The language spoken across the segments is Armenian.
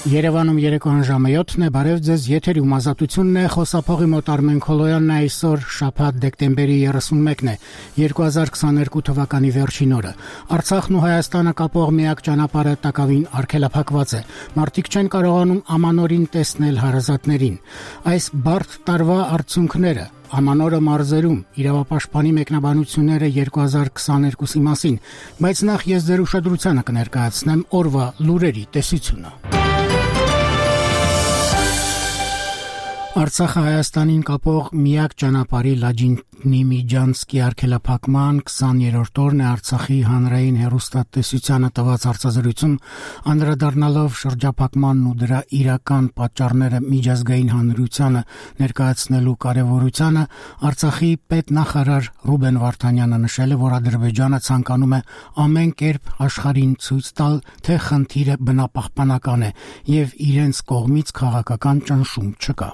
Երևանում երեկոյան ժամը 7-ն է, բարև ձեզ, եթերում ազատությունն է, խոսափողի մոտ Արմեն Քոլոյանն է, այսօր շաբաթ դեկտեմբերի 31-ն է, 2022 թվականի վերջին օրը։ Արցախն ու Հայաստանը կապող միակ ճանապարհը տակավին արգելափակված է։ Մարդիկ չեն կարողանում ամանորին տեսնել հարազատներին։ Այս բարդ տարվա արդյունքները Ամանորը մարզերում իրավապաշտպանի մեկնաբանությունները 2022-ի մասին, բայց նախ ես ձեր ուշադրությանը կներկայացնեմ օրվա լուրերի տեսությունը։ Արցախը Հայաստանին կապող միակ ճանապարհի Լաջինի-Միջանցկի արգելափակման 20-րդ օրն է Արցախի հանրային հեռուստատեսությանը տված հարցազրույցում անդրադառնալով շրջափակմանն ու դրա իրական պատճառները միջազգային հանրությանը ներկայացնելու կարևորությանը Արցախի պետնախարար Ռուբեն Վարդանյանը նշել է, որ Ադրբեջանը ցանկանում է ամեն կերպ աշխարհին ցույց տալ, թե խնդիրը բնապահպանական է եւ իրենց կողմից քաղաքական ճնշում չկա։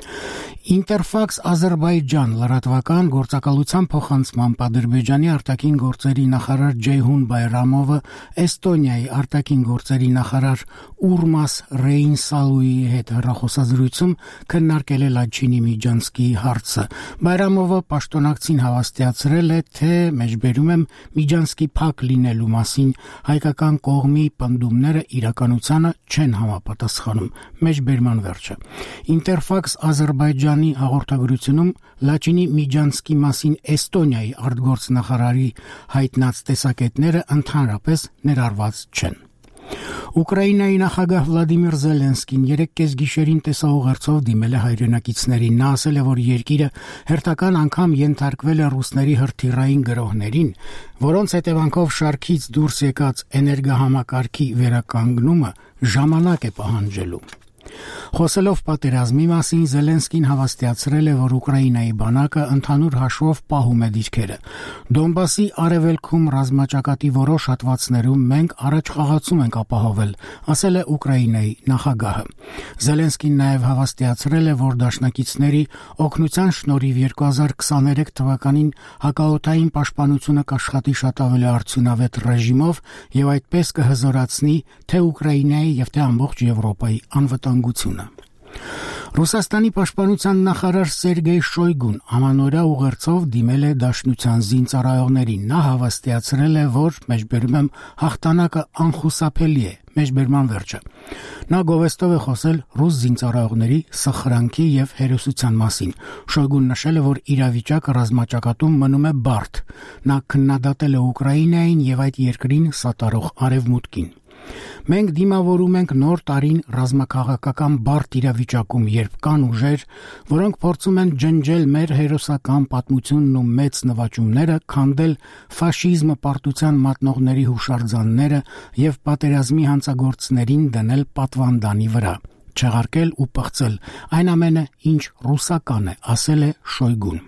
Interfax Azerbaijan լրատվական գործակալության փոխանցմամբ Ադրբեջանի արտաքին գործերի նախարար Ջեյհուն Բայրամովը Էստոնիայի արտաքին գործերի նախարար Ուրմաս Ռեյնսալուի հետ հեռախոսազրույցում քննարկել է Լաջինի-Միջանցկի հարցը։ Բայրամովը պաշտոնակցին հավաստիացրել է, թե մեջբերում եմ Միջանցկի փակ լինելու մասին հայկական կողմի պնդումները իրականությանը չեն համապատասխանում։ Մեջբերման վերջը։ Interfax Ադրբեջանի հաղորդագրությունում Լաջինի-Միջանցկի մասին Էստոնիայի արտգործնախարարի հայտնած տեսակետները ընդհանրապես ներառված չեն։ Ուկրաինայի նախագահ Վլադիմիր Զելենսկին 3 գիշերին տեսաուղերձով դիմել է հայրենակիցներին։ Նա ասել է, որ երկիրը հերթական անգամ ենթարկվել է ռուսների հրթիռային գրոհներին, որոնց հետևանքով շարքից դուրս եկած էներգահամակարգի վերականգնումը ժամանակ է պահանջելու։ Խոսելով պատերազմի մասին Զելենսկին հավաստիացրել է, որ Ուկրաինայի բանակը ընդհանուր հաշվով պահում է դիրքերը։ Դոնբասի արևելքում ռազմաճակատի որոշ հատվածներում մենք առաջխաղացում ենք ապահովել, ասել է Ուկրաինայի նախագահը։ Զելենսկին նաև հավաստիացրել է, որ դաշնակիցների օգնության շնորհիվ 2023 թվականին հակաօդային պաշտպանությունը կաշխատի շատ ավելի արդյունավետ ռեժիմով եւ այդպես կհզորացնի թե Ուկրաինայի եւ թե ամբողջ Եվրոպայի անվտանգությունը։ Ռուսաստանի պաշտպանության նախարար Սերգեյ Շոյգուն ամանորյա ուղերձով դիմել է Դաշնության զինծառայողներին։ Նա հավաստիացրել է, որ մեջբերում եմ հաղթանակը անխուսափելի է։ Մեջբերման վերջը։ Նա գովեստով է խոսել ռուս զինծառայողների սխրանքի եւ հերոսության մասին։ Շոյգուն նշել է, որ իրավիճակը ռազմաճակատում մնում է բարդ։ Նա քննադատել է Ուկրաինային եւ այդ երկրին սատարող արևմուտքին։ Մենք դիմավորում ենք նոր տարին ռազմաքաղաքական բարդ իրավիճակում, երբ կան ուժեր, որոնք փորձում են ջնջել մեր հերոսական պատմությունն ու մեծ նվաճումները, քանդել ֆաշիզմը պարտության մատնողների հուշարձանները եւ պատերազմի հանցագործներին դնել պատվանդանի վրա, չեղարկել ու պղծել այն ամենը, ինչ ռուսական է, ասել է Շոյգուն։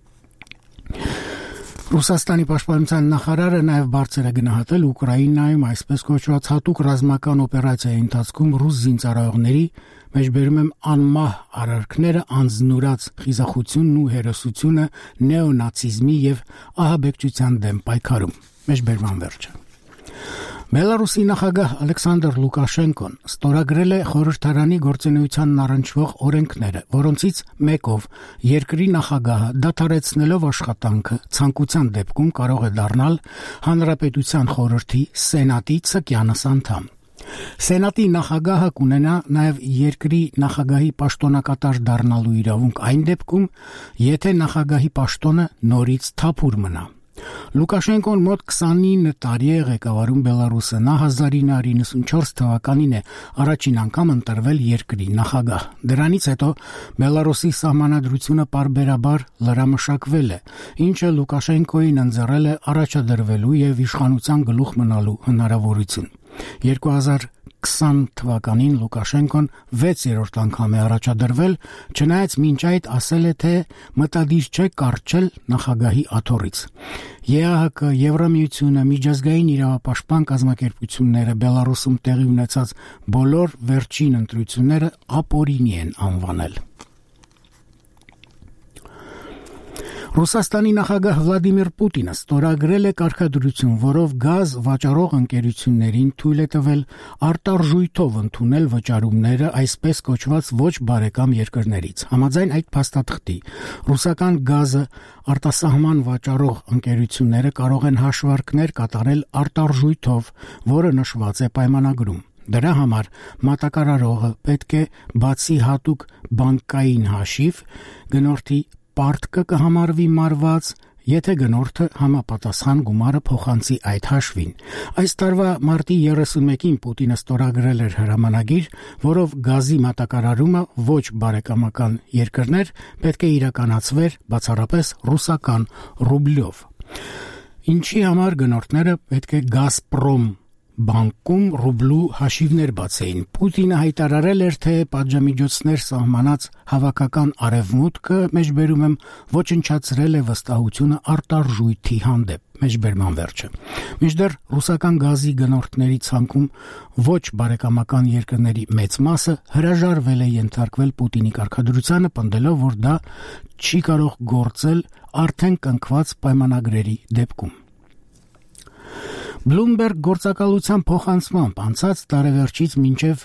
Ռուսաստանի պաշտպանության նախարարը նաև բարձր է գնահատել Ուկրաինայում այսպես կոչված հատուկ ռազմական օպերացիայի ընթացքում ռուս զինծառայողների մեջբերում եմ անմահ արարքները, անձնուրաց խիզախությունն ու հերոսությունը նեոնացիզմի եւ ահաբեկչության դեմ պայքարում։ Մեջբերման վերջը։ Բելարուսի նախագահ Ալեքսանդր Լուկաշենկոն ստորագրել է խորհրդարանի գործունեությանն առնչվող օրենքները, որոնցից մեկով երկրի նախագահը դադարեցնելով աշխատանքը ցանկության դեպքում կարող է դառնալ Հանրապետության խորհրդի Սենատի ցկյանս անդամ։ Սենատի նախագահը կունենա նաև երկրի նախագահի պաշտոնակատար դառնալու իրավունք այն դեպքում, եթե նախագահի պաշտոնը նորից թափուր մնա։ Լուկաշենկոն մոտ 29 տարի է ղեկավարում Բելարուսը։ Նա 1994 թվականին է առաջին անգամ ընտրվել երկրի նախագահ։ Դրանից հետո Բելարուսի սահմանադրությունը պարբերաբար լրամշակվել է, ինչը Լուկաշենկոին ընձեռել է առաջադրվելու եւ իշխանության գլուխ մնալու հնարավորություն։ 2020 թվականին Լուկաշենկոն 6-րդ անգամ է առաջադրվել, չնայած մինչ այդ ասել է, թե մտադիր չէ կարճել նախագահի աթոռից։ ԵԱՀԿ, Եվրամիությունը, միջազգային իրավապաշտպան կազմակերպությունները Բելարուսում տեղի ունեցած բոլոր վերջին ընտրությունները ապօրինի են անվանել։ Ռուսաստանի նախագահ Վլադիմիր Պուտինը ստորագրել է կարգադրություն, որով գազ վաճառող ընկերություններին թույլ է տվել արտարժույթով ընդունել վճարումները այսպես կոչված ոչ բարեկամ երկրներից։ Համաձայն այդ փաստաթղթի, ռուսական գազը արտասահման վաճառող ընկերությունները կարող են հաշվարկներ կատարել արտարժույթով, որը նշված է պայմանագրում։ Դրա համար մատակարարողը պետք է բացի հատուկ բանկային հաշիվ, գնորդի պարտքը կհամարվի մարված, եթե գնորդը համապատասխան գումարը փոխանցի այդ հաշվին։ Այս տարվա մարտի 31-ին Պուտինը ստորագրել էր հրամանագիր, որով գազի մատակարարումը ոչ բարեկամական երկրներ պետք է իրականացվեր բացառապես ռուսական ռուբլով։ Ինչի համար գնորդները պետք է Գազպրոմ բանկում ռուբլու հաշիվներ բացեին։ Պուտինը հայտարարել էր, թե պատժամիջոցներ սահմանած հավաքական արևմուտքը մեջբերում եմ ոչնչացրել է վստահությունը արտարժույթի հանդեպ։ Մեջբերման վերջը։ Մինչդեռ ռուսական գազի գնորդների ցանկում ոչ բարեկամական երկրների մեծ մասը հրաժարվել է ենթարկվել Պուտինի կարգադրությանը, պնդելով, որ դա չի կարող գործել արդեն կնքված պայմանագրերի դեպքում։ Bloomberg գործակալության փոխանցմամբ անցած տարեվերջից մինչև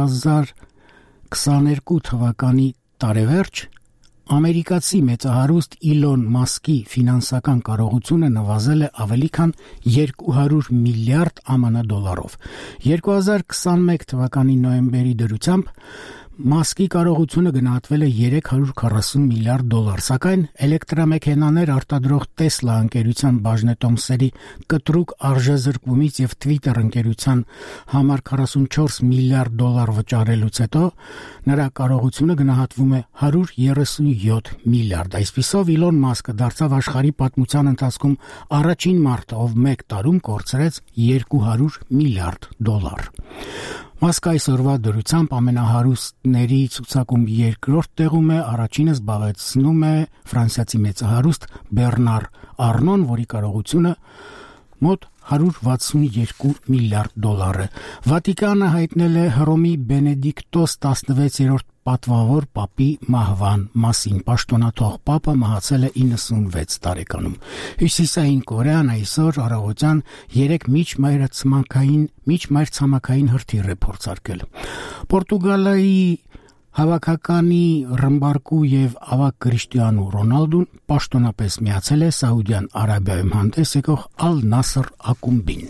2022 թվականի տարեվերջ ամերիկացի մեծահարուստ Իլոն Մասկի ֆինանսական կարողությունը նվազել է ավելի քան 200 միլիարդ ԱՄՆ դոլարով։ 2021 թվականի նոյեմբերի դրությամբ Մասկի կարողությունը գնահատվել է 340 միլիարդ դոլար, սակայն էլեկտրամեքենաներ արտադրող Tesla ընկերության բաժնետոմսերի կտրուկ արժեզրկումից եւ Twitter ընկերության համար 44 միլիարդ դոլար վճարելուց հետո նրա կարողությունը գնահատվում է 137 միլիարդ։ Այսպիսով Իլոն Մասկը դարձավ աշխարհի պատմության ընթացքում առաջին մարդը, ով մեկ տարում կորցրեց 200 միլիարդ դոլար։ Մասկը այսօրվա դրությամբ ամենահարուստների ցուցակում երկրորդ տեղում է, առաջինը զբաղեցնում է ֆրանսիացի մեծահարուստ Բեռնար Արնոն, որի կարողությունը մոտ 162 միլիարդ դոլար է։ Վատիկանը հայտնել է Հռոմի Բենեդիկտոս 16-րդ պատվավոր պապի մահվան մասին։ Պաշտոնաթող պապը մահացել է 96 տարեկանում։ Հյուսիսային Կորեան այսօր առավոտյան 3 միջմայրցամաքային հրթիռ է փորձարկել։ Պորտուգալիայի հավաքականի ռմբարկու եւ ավագ Կրիշտիանու Ռոնալդուն պաշտոնապես միացել է Սաուդյան Արաբիայում հանդես եկող Ալ Նասր ակումբին։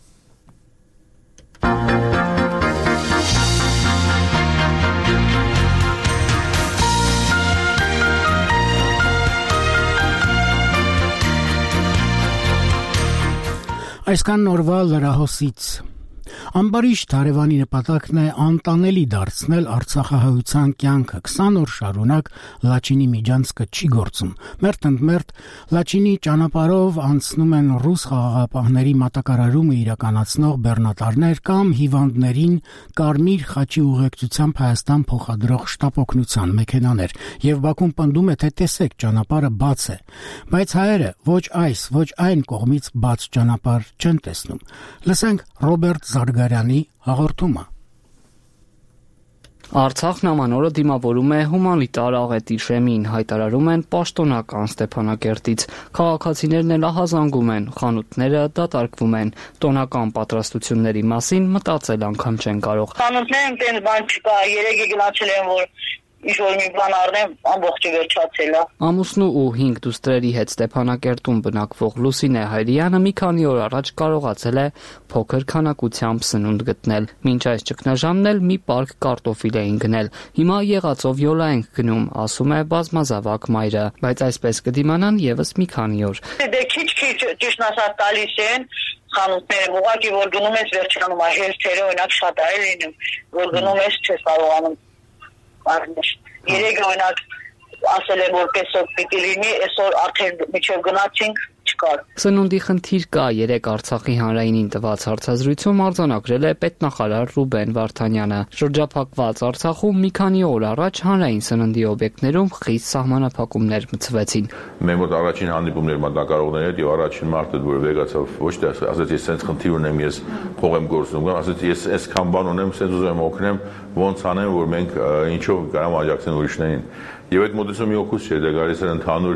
Այսքան նորվա լրահոսից։ Ամբարիշ Թարևանի նպատակն է անտանելի դարձնել Արցախահայության կյանքը։ 20 օր շարունակ Լաչինի միջանցքը չի գործում։ Մերթ Լաչինի ճանապարհով անցնում են ռուս խաղաղապահների մատակարարումը իրականացնող բեռնատարներ կամ հիվանդներին կարմիր խաչի ուղեկցությամբ Հայաստան փոխադրող շտապօգնության մեքենաներ։ Եվ Բաքուն պնդում է, թե տեսեք, ճանապարհը բաց է։ Բայց հայերը ոչ այս, ոչ այն կողմից բաց ճանապարհ չեն տեսնում։ Լսենք Ռոբերտ Զարգարյանի հաղորդումը։ Արցախն ամանորը դիմավորում է հումանիտար աղետի շեմին, հայտարարում են պաշտոնական Ստեփանակերտից։ Քաղաքացիներն էլ ահազանգում են, խանութները դատարկվում են, տոնական պատրաստությունների մասին մտածել անգամ չեն կարող։ Խանութներում տենց բան չկա, երեկ գնացել են, որ ինչ-որ մի բան առնեմ, ամբողջը վերջացել է։ Ամուսնու ու 5 դուստրերի հետ Ստեփանակերտում բնակվող Լուսինե Հայրյանը մի քանի օր առաջ կարողացել է փոքր քանակությամբ սնունդ գտնել։ Մինչ այս ճգնաժամն էլ մի պարկ կարտոֆիլ էին գնել։ Հիմա եղածով յոլա ենք գնում, ասում է բազմազավակ մայրը, բայց այսպես կդիմանան եւս մի քանի օր։ Դե քիչ ճիշտ ասած տալիս են խանութները, ուղղակի որ գնում ես վերջանում է, հերթերը օրինակ շատ է լինում, որ գնում ես չես կարողանում առնել։ Երեք օրինակ ասել են, որ պեսոկ պիտի լինի, այսօր արդեն միջև գնացինք չկար։ Սնունդի խնդիր կա, երեք Արցախի հանրայինին տված հարցազրույցում արձանագրել է պետնախարար Ռուբեն Վարդանյանը։ Շրջափակված Արցախում մի քանի օր առաջ հանրային սննդի օբյեկտներում խիստ սահմանափակումներ մտցվեցին։ Մեր մոտ առաջին հանդիպումներ մատակարարողների հետ եւ առաջին մարտը որ եկացավ, ոչ թե ասաց ես sense խնդիր ունեմ, ես փող եմ գործում, ասաց ես այսքան բան ունեմ, sense ուզում եմ օգնեմ, ոնց անեմ, որ մենք ինչով կարամ աջակցեն ուրիշներին։ Եվ այդ մոտեցումը մի օգուտ չէ, դա գալիս էր ընդհանուր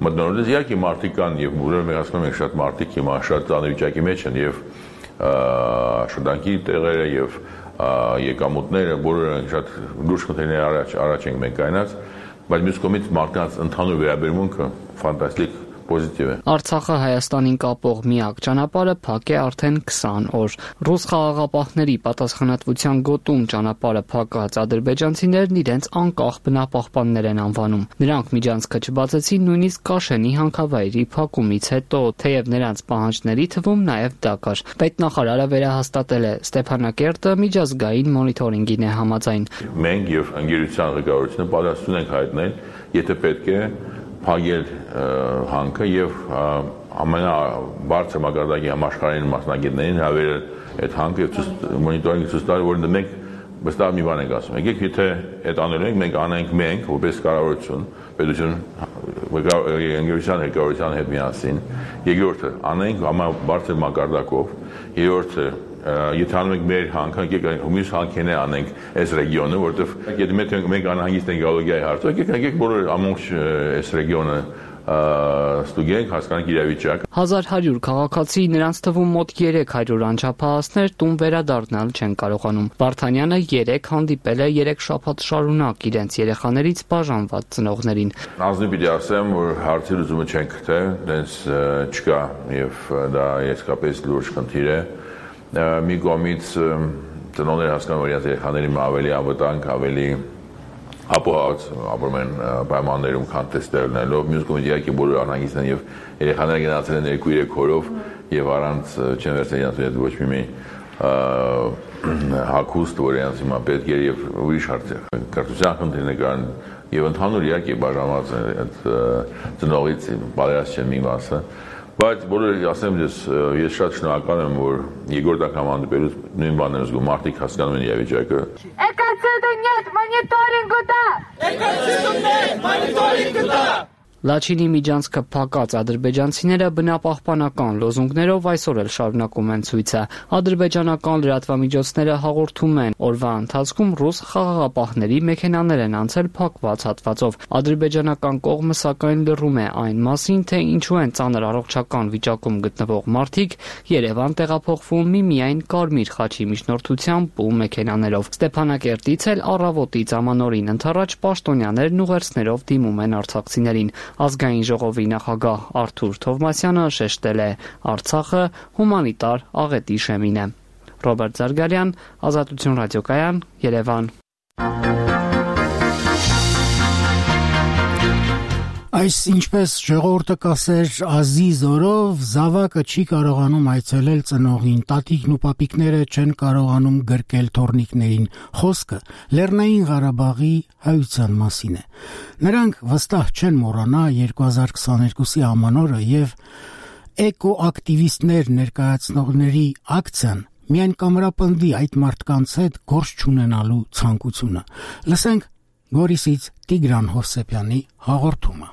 մտնոլորտից իհարկե մարդիկ կան եւ ուրեմն մենք ասում ենք շատ մարդիկ հիմա շատ ծանր վիճակի մեջ են եւ աշխատանքի տեղերը եւ եկամուտները բոլորը շատ լուրջ խնդիրներ առաջ ենք մենք կայնած, բայց մյուս կողմից մարդկանց ընդհանուր վերաբերմունքը ֆանտաստիկ պոզիտիվ է։ Արցախը Հայաստանին կապող միակ ճանապարհը փակ է արդեն 20 օր։ Ռուս խաղաղապահների պատասխանատվության գոտում ճանապարհը փակած ադրբեջանցիներն իրենց անկախ բնապահպաններ են անվանում։ Նրանք միջանցքը չբացեցին նույնիսկ Կաշենի հանքավայրի փակումից հետո, թեև նրանց պահանջների թվում նաև դա կար։ Պետնախարարը վերահաստատել է, Ստեփանակերտը միջազգային մոնիթորինգին է համաձայն։ Մենք եւ ընկերության ղեկավարությունը պատրաստություն ենք հայտնել, եթե պետք է փակել հանքը եւ ամենաբարձր մակարդակի համաշխարհային մասնագետներին հավերել այդ հանքը եւ մոնիտորինգ ցույց տալ, որ մենք վստահ մի բան ենք ասում։ Եկեք եթե այդ անելու ենք, մենք անենք մենք որպես կառավարություն, պետություն, ընկերության ղեկավարության հետ միասին։ Երկրորդը անենք ամենաբարձր մակարդակով, երրորդը եթե անում ենք մեր հանքը, եկեք մյուս հանքերն անենք այս ռեգիոնը, որովհետև եթե մենք անհանգիստ ենք գեոլոգիայի հարցով, եկեք բոլոր ամբողջ այս ռեգիոնը ստուգենք, հասկանանք իրավիճակը։ 1100 քաղաքացի, նրանց թվում մոտ 300 անչափահասներ տուն վերադառնալ չեն կարողանում։ Վարդանյանը 3 հանդիպել է 3 շաբաթ շարունակ իրենց երեխաներից բաժանված ծնողներին։ Ազնիվ պիտի ասեմ, որ հարցի լուծումը չենք գտել, դες չկա եւ դա իսկապես լուրջ խնդիր է։ Մի կողմից ծնողները հասկանում որ իրենց երեխաներին ավելի անվտանգ, ավելի ապահով ապրում են պայմաններում, քան տեստերնելով, մյուս կողմից իհարկե բոլորը անհանգիստ են եւ երեխաները գնացել են 2-3 օրով եւ առանց չեն վերցել իրենց հետ ոչ մի հագուստ, որ իրենց հիմա պետք է եւ ուրիշ հարցեր։ Կրթության խնդիրներ կան եւ ընդհանուր իհարկե բաժանված այդ ծնողից պատերազմ չեն մի մասը։ Բայց բոլորը ասեմ ես շատ շնորհակալ եմ որ երկրորդ անգամ հանդիպելուց նույն բանն եմ զգում մարդիկ հասկանում են իրավիճակը Լաչինի միջանցքը փակած ադրբեջանցիները բնապահպանական լոզունգներով այսօր էլ շարունակում են ցույցը։ Ադրբեջանական լրատվամիջոցները հաղորդում են, օրվա ընթացքում ռուս խաղաղապահների մեքենաներ են անցել փակված հատվածով։ Ադրբեջանական կողմը սակայն լռում է այն մասին, թե ինչու են ծանր առողջական վիճակում գտնվող մարդիկ Երևան տեղափոխվում միմիայն Կարմիր խաչի միջնորդությամբ ու մեքենաներով։ Ստեփանակերտից էլ առավոտից ամանորին ընթരാճ պաշտոնյաներն ուղերձներով դիմում են արցախցիներին։ Ազգային ժողովի նախագահ Արթուր Թովմասյանը շեշտել է Արցախը հումանիտար աղետի շեմին է։ Ռոբերտ Զարգարյան, Ազատություն ռադիոկայան, Երևան։ Այս ինչպես ժողովուրդը կասեր ազի զորով զավակը չի կարողանում այցելել ծնողին, տատիկն ու պապիկները չեն կարողանում գրկել թորնիկներին։ Խոսքը Լեռնային Ղարաբաղի հայության մասին է։ Նրանք վստահ չեն մոռանա 2022-ի ամանորը եւ էկոակտիվիստներ ներկայացնողների ակցիան միայն կամրապնդի այդ մարդկանց հետ գործ չունենալու ցանկությունը։ Լսենք Գորիսից Տիգրան Հովսեփյանի հաղորդումը։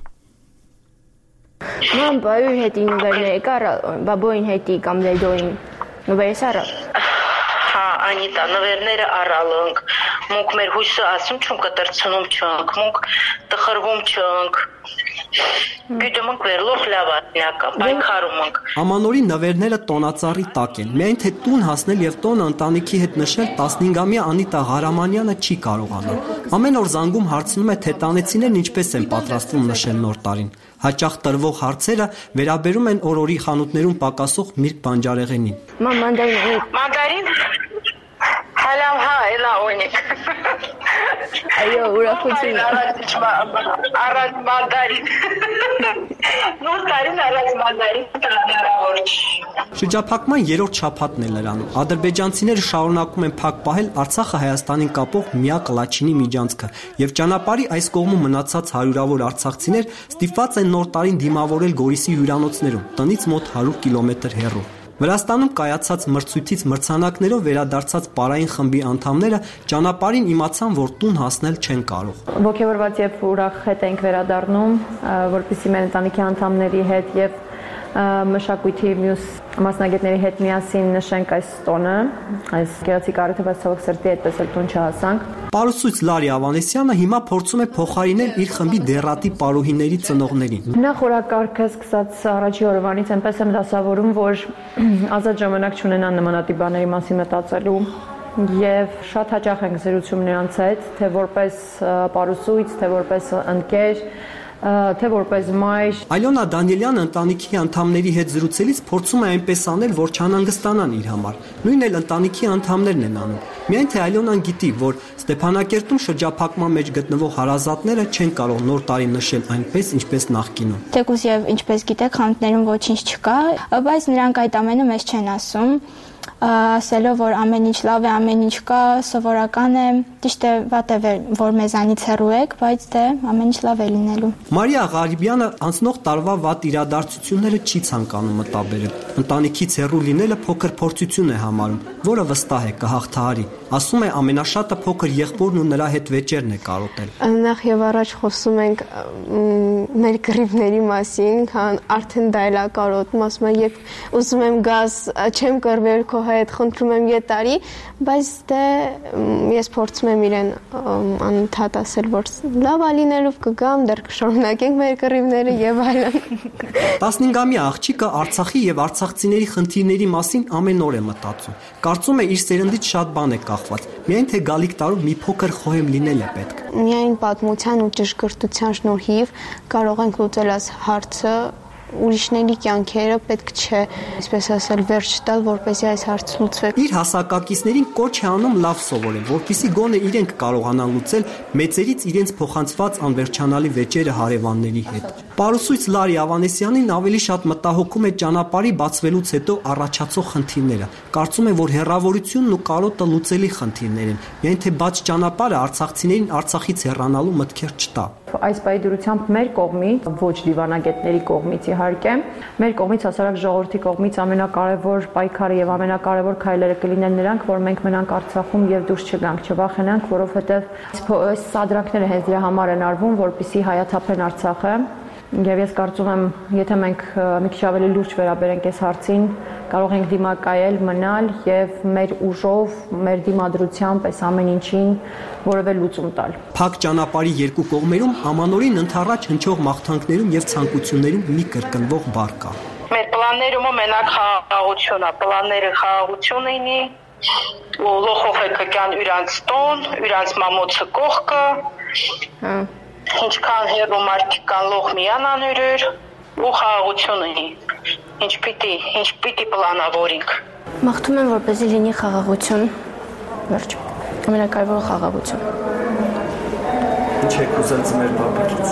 Մամ բայու հետի նվերները կարա, բաբոյին հետի կամ դեդոյին նվերես արա։ Հա, Անիտա, նվերները առալնք, մոնք մեր հույսը ասում չունք կտրցնում չունք, մոնք տխրվում չունք, գյուդմոնք վերլող լավատնակա, պայքարում ենք։ Ամանորի նվերները տոնածառի տակ են, միայն թե տուն հասնել և տոնը ընտանիքի հետ նշել 15-ամյա Անիտա Ղարամանյանը չի կարողանում։ Ամեն օր զանգում հարցնում է, թե տանեցիներն ինչպես են պատրաստվում նշել նոր տարին։ Հաճախ տրվող հարցերը վերաբերում են օրորի խանութներում պակասող միրգ բանջարեղենին։ Մամ, Մանդարին հալավ հա, էլա օյնիկ։ Այո, ուրախություն։ Առանց մանդարին։ Նոր տարին առանց մանդարին հնարավոր չի։ Շրջափակման երրորդ շաբաթն է լրանում։ Ադրբեջանցիները շարունակում են փակ պահել Արցախը Հայաստանին կապող միակ Լաչինի միջանցքը, եւ ճանապարհի այս կողմում մնացած հարյուրավոր արցախցիներ ստիպված են նոր տարին դիմավորել Գորիսի հյուրանոցներում, տնից մոտ 100 կիլոմետր հեռու։ Վրաստանում կայացած մրցույթից մրցանակներով վերադարձած պարային խմբի անդամները ճանապարհին իմացան, որ տուն հասնել չեն կարող։ Ոգևորված եւ ուրախ հետ ենք վերադառնում, որպեսզի մեր ընտանիքի անդամների հետ եւ մշակույթի մյուս մասնագետների հետ միասին նշենք այս տոնը, այս գեղեցիկ առիթը, բայց ցավոք սրտի այդպես էլ տուն չհասանք։ Պարուսույց Լարի Ավանեսյանը հիմա փորձում է փոխարինել իր խմբի դերատի պարուհիների ծնողներին։ Նախ օրակարգը սկսած առաջի օրվանից այնպես եմ դասավորում, որ ազատ ժամանակ չունենան նմանատիպ բաների մասին մտածելու եւ շատ հաճախ ենք զրուցում նրանց հետ, թե որպես պարուսույց, թե որպես ընկեր, թե որպես մայր։ Ալյոնա Դանիելյանը ընտանիքի անդամների հետ զրուցելիս փորձում է այնպես անել, որ չանհանգստանան իր համար։ Նույնն էլ ընտանիքի անդամներն են անում։ Միայն թե Ալյոնան գիտի, որ Ստեփանակերտում շրջափակման մեջ գտնվող հարազատները չեն կարող նոր տարի նշել այնպես, ինչպես նախկինում։ Թեկուզ եւ ինչպես գիտեք, խանութներում ոչինչ չկա, բայց նրանք այդ ամենը մեզ չեն ասում, ասելով, որ ամեն ինչ լավ է, ամեն ինչ կա, սովորական է, ճիշտ է, whatever, որ մեզանից հեռու եք, բայց դե ամեն ինչ լավ է լինելու։ Մարիա Ղարիբյանը անցնող տարվա վատ իրադարձությունները չի ցանկանում մտաբերել։ Ընտանիքից հեռու լինելը փոքր փորձություն է համարում, որը վստահ է կհաղթահարի։ Ասում է ամենաշատը փոքր եղբորն ու նրա հետ վեճերն է կարոտել։ Նախ եւ առաջ խոսում ենք մեր կռիվների մասին, քան արդեն դա էլ է կարոտում, ասում եմ, երբ ուզում եմ գազ, չեմ կռվել քո հետ, խնդրում եմ յետարի, բայց դե ես փորձում եմ իրեն անընդհատ ասել, որ լավ է լինելով կգամ, դեռ կշարունակենք մեր կռիվները եւ այլն։ 15-ամյա աղջիկը Արցախի եւ արցախցիների խնդիրների մասին ամեն օր է մտածում։ Կարծում է իր սերնդից շատ բան է կախված, միայն թե գալիք տարում մի փոքր խոհեմ լինել է պետք։ Միայն պատմության ու ճշգրտության շնորհիվ կարող ենք լուծել այս հարցը, ուրիշների կյանքերը պետք չէ, այսպես ասել, վերջ տալ, որպեսզի այս հարցը լուծվի։ Իր հասակակիցներին կոչ է անում լավ սովորել, որպեսզի գոնե իրենք կարողանան լուծել մեծերից իրենց փոխանցված անվերջանալի վեճերը հարևանների հետ։ Պարուսույց Լարի Ավանեսյանին ավելի շատ մտահոգում է ճանապարհի բացվելուց հետո առաջացող խնդիրները։ Կարծում է, որ հեռավորությունն ու կարոտը լուծելի խնդիրներ են, միայն թե բաց ճանապարհը արցախցիներին Արցախից հեռանալու մտքեր չտա։ Այս պայդրությամբ մեր կողմից, ոչ դիվանագետների կողմից իհարկե, մեր կողմից հասարակ ժողովրդի կողմից ամենակարևոր պայքարը եւ ամենակարևոր քայլերը կլինեն նրանք, որ մենք մնանք Արցախում եւ դուրս չգանք, չվախենանք, որովհետեւ այս սադրանքները հենց դրա համար են արվում, որպեսզի հայաթափեն Արցախը։ Եվ ես կարծում եմ, եթե մենք մի քիչ ավելի լուրջ վերաբերենք այս հարցին, կարող ենք դիմակայել, մնալ եւ մեր ուժով, մեր դիմադրությամբ այս ամեն ինչին որևէ լուծում տալ։ Փակ ճանապարհի երկու կողմերում ամանորին ընթառաջ հնչող մաղթանքներում եւ ցանկություններում մի կրկնվող բառ կա։ Մեր պլաններում մենակ խաղաղություն է, պլանները խաղաղություն ունի, լոխոխը կան իրանց տոն, իրանց մամոցը կողքը։ Ինչքան հեռու մարդիկ կան լող միանան իրար ու խաղաղություն ունի։ Ինչ պիտի պլանավորենք։ Մաղթում եմ, որպեսզի լինի խաղաղություն, վերջ, ամենակարևորը խաղաղություն։ Ինչ եք ուզել ձմեր բաբիկից։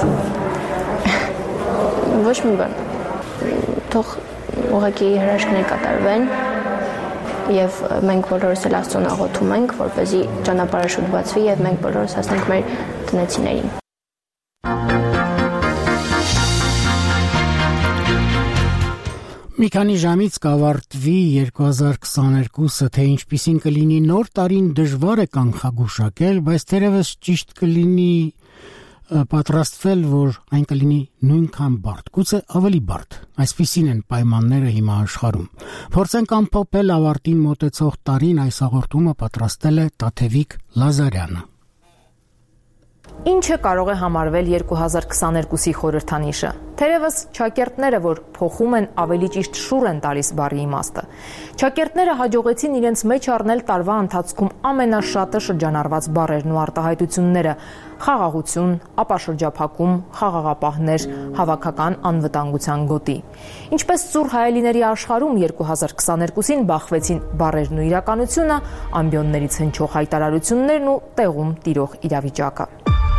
Ոչ մի բան։ Թող ուղղակի հրաշքներ կատարվեն եւ մենք բոլորս էլ Աստծուն աղոթում ենք, որպեսզի ճանապարհը շուտ բացվի եւ մենք բոլորս հասնենք մեր տնեցիներին։ Մի քանի ժամից կավարտվի 2022-ը, թե ինչպիսին կլինի նոր տարին դժվար է կանխագուշակել, բայց թերևս ճիշտ կլինի պատրաստվել, որ այն կլինի նույնքան բարդ, գուցե ավելի բարդ։ Այսպիսին են պայմանները հիմա աշխարհում։ Փորձենք ամփոփել ավարտին մոտեցող տարին, այս հաղորդումը պատրաստել է Տաթևիկ Լազարյանը։ Ինչը կարող է համարվել 2022-ի խորհրդանիշը։ Թերևս ճակերտները, որ փոխում են, ավելի ճիշտ շուռ են տալիս բառի իմաստը։ Ճակերտները հաջողեցին իրենց մեջ առնել տարվա ընթացքում ամենաշատը շրջանառված բառերն ու արտահայտությունները՝ խաղաղություն, ապաշրջափակում, խաղաղապահներ, հավաքական անվտանգության գոտի։ Ինչպես ծուռ հայելիների աշխարհում 2022-ին բախվեցին բառերն ու իրականությունը, ամբիոններից հնչող հայտարարություններն ու տեղում տիրող իրավիճակը։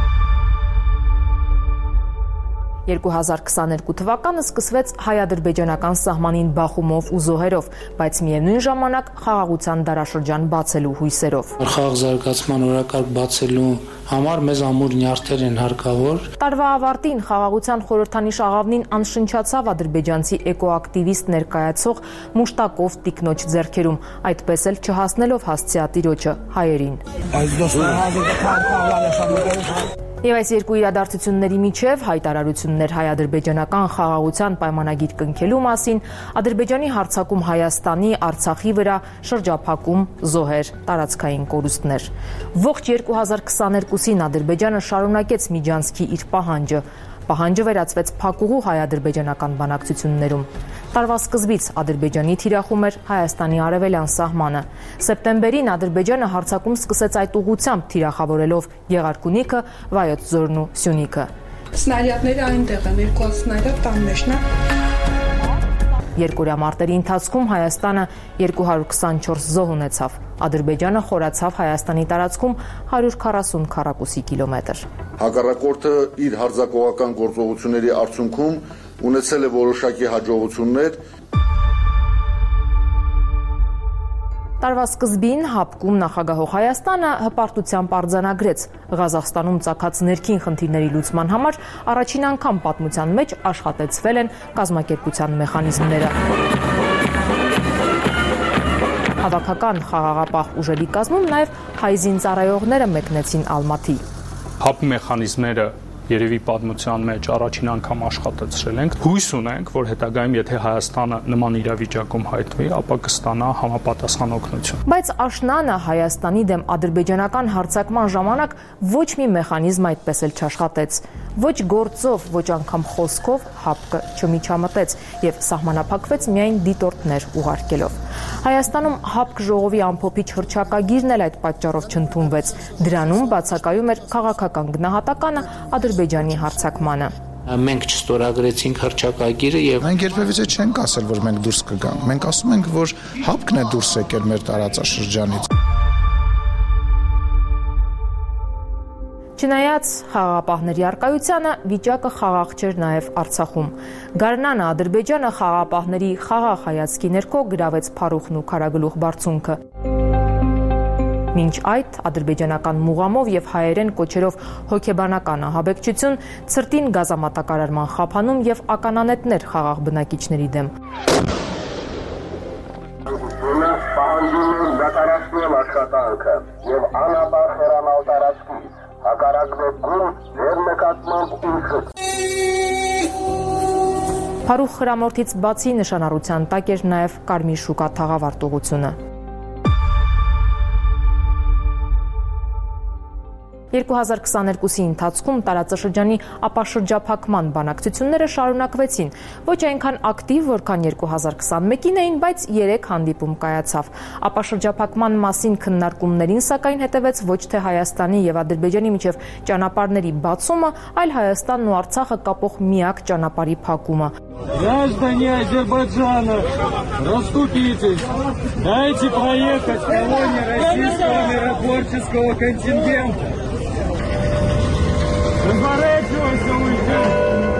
2022 թվականը սկսվեց հայ-ադրբեջանական սահմանին բախումով ու զոհերով, բայց միևնույն ժամանակ խաղաղության դարաշրջան բացելու հույսերով։ Խաղաղ զարգացման օրակարգ բացելու համար մեզ ամուր նյարդեր են հարկավոր։ Տարվա ավարտին խաղաղության խորհրդանիշ աղավնին անշնչացավ ադրբեջանցի էկոակտիվիստ ներկայացող Մուշտակով տիկնոջ ձեռքերում, այդպես էլ չհասնելով հասցեատիրոջը հայերին։ Եվ այս երկու իրադարձությունների միջև հայտարարություններ հայ-ադրբեջանական խաղաղության պայմանագիր կնքելու մասին, Ադրբեջանի հարձակում Հայաստանի, Արցախի վրա, շրջափակում, զոհեր, տարածքային կորուստներ։ Ողջ 2022-ին Ադրբեջանը շարունակեց Միջանցքի իր պահանջը։ Պահանջը վերածվեց փակուղու հայ-ադրբեջանական բանակցություններում։ Տարվա սկզբից Ադրբեջանի թիրախում էր Հայաստանի արևելյան սահմանը։ Սեպտեմբերին Ադրբեջանը հարձակում սկսեց այդ ուղղությամբ թիրախավորելով Եղարքունիքը, Վայոց ձորն ու Սյունիքը։ Սնարյադները այնտեղ են, 2 սնարյադ տան մեջն է։ Երկօրյա մարտերի ընթացքում Հայաստանը 224 զոհ ունեցավ։ Ադրբեջանը խորացավ Հայաստանի տարածքում 140 քառակուսի կիլոմետր։ Հակառակորդը իր հարձակողական գործողությունների արդյունքում ունեցել է որոշակի հաջողություններ։ Տարվա սկզբին հապկում նախագահող Հայաստանը հպարտությամբ արձանագրեց Ղազախստանում ծագած ներքին խնդիրների լուծման համար առաջին անգամ պատմության մեջ աշխատեցվել են կազմակերպության մեխանիզմները։ Հավաքական խաղաղապահ ուժերի կազմում նաև հայ զինծառայողները մեկնեցին Ալմաթի։ Հապ մեխանիզմները երևի պատմության մեջ առաջին անգամ աշխատեցրել ենք։ Հույս ունենք, որ հետագայում եթե Հայաստանը նման իրավիճակում հայտնվի, ապա կստանա համապատասխան օգնություն։ Բայց աշնանը Հայաստանի դեմ ադրբեջանական հարձակման ժամանակ ոչ մի մեխանիզմ այդպես էլ չաշխատեց։ Ոչ գործով, ոչ անգամ խոսքով հապկը չմիջամտեց եւ սահմանափակվեց միայն դիտորդներ ուղարկելով։ Հայաստանում հապկ ժողովի ամփոփիչ հռչակագիրն էլ այդ պատճառով չընդունվեց։ Դրանում բացակայում էր քաղաքական գնահատականը Ադրբեջանի հարձակմանը։ Մենք չստորագրեցինք հռչակագիրը եւ մենք երբևէ չենք ասել, որ մենք դուրս կգանք։ Մենք ասում ենք, որ հապկն է դուրս եկել մեր տարածաշրջանից։ Չնայած խաղաղապահների առկայությանը վիճակը խաղաղ չէր նաև Արցախում։ Գարնանը Ադրբեջանը խաղաղապահների խաղաղ հայացքի ներքո գրավեց Փարուխն ու Քարագլուխ բարձունքը։ Մինչ այդ ադրբեջանական մուղամով եւ հայերեն կոչերով հոգեբանական ահաբեկչություն, ցրտին գազամատակարարման խափանում եւ ականանետներ խաղաղ բնակիչների դեմ։ Դատարացնել աշխատանքը եւ անապահ հեռանալ տարածքից, հակառակվեցին ձեր նկատմամբ ինքը։ Փարուխ հրամորդից բացի նշանառության տակ էր նաեւ Կարմիր շուկա թաղավարտողությունը։ 2022-ի ընթացքում տարածաշրջանի ապաշրջափակման բանակցությունները շարունակվեցին, ոչ այնքան ակտիվ, որքան 2021-ին էին, բայց 3 հանդիպում կայացավ։ Ապաշրջափակման մասին քննարկումներին սակայն հետևեց ոչ թե Հայաստանի եւ Ադրբեջանի միջև ճանապարհների բացումը, այլ Հայաստանն ու Արցախը կապող միակ ճանապարհի փակումը։ Граждане Азербайджана, расступитесь, дайте проехать колонне российского миротворческого контингента. Разворачивайся, уйдем.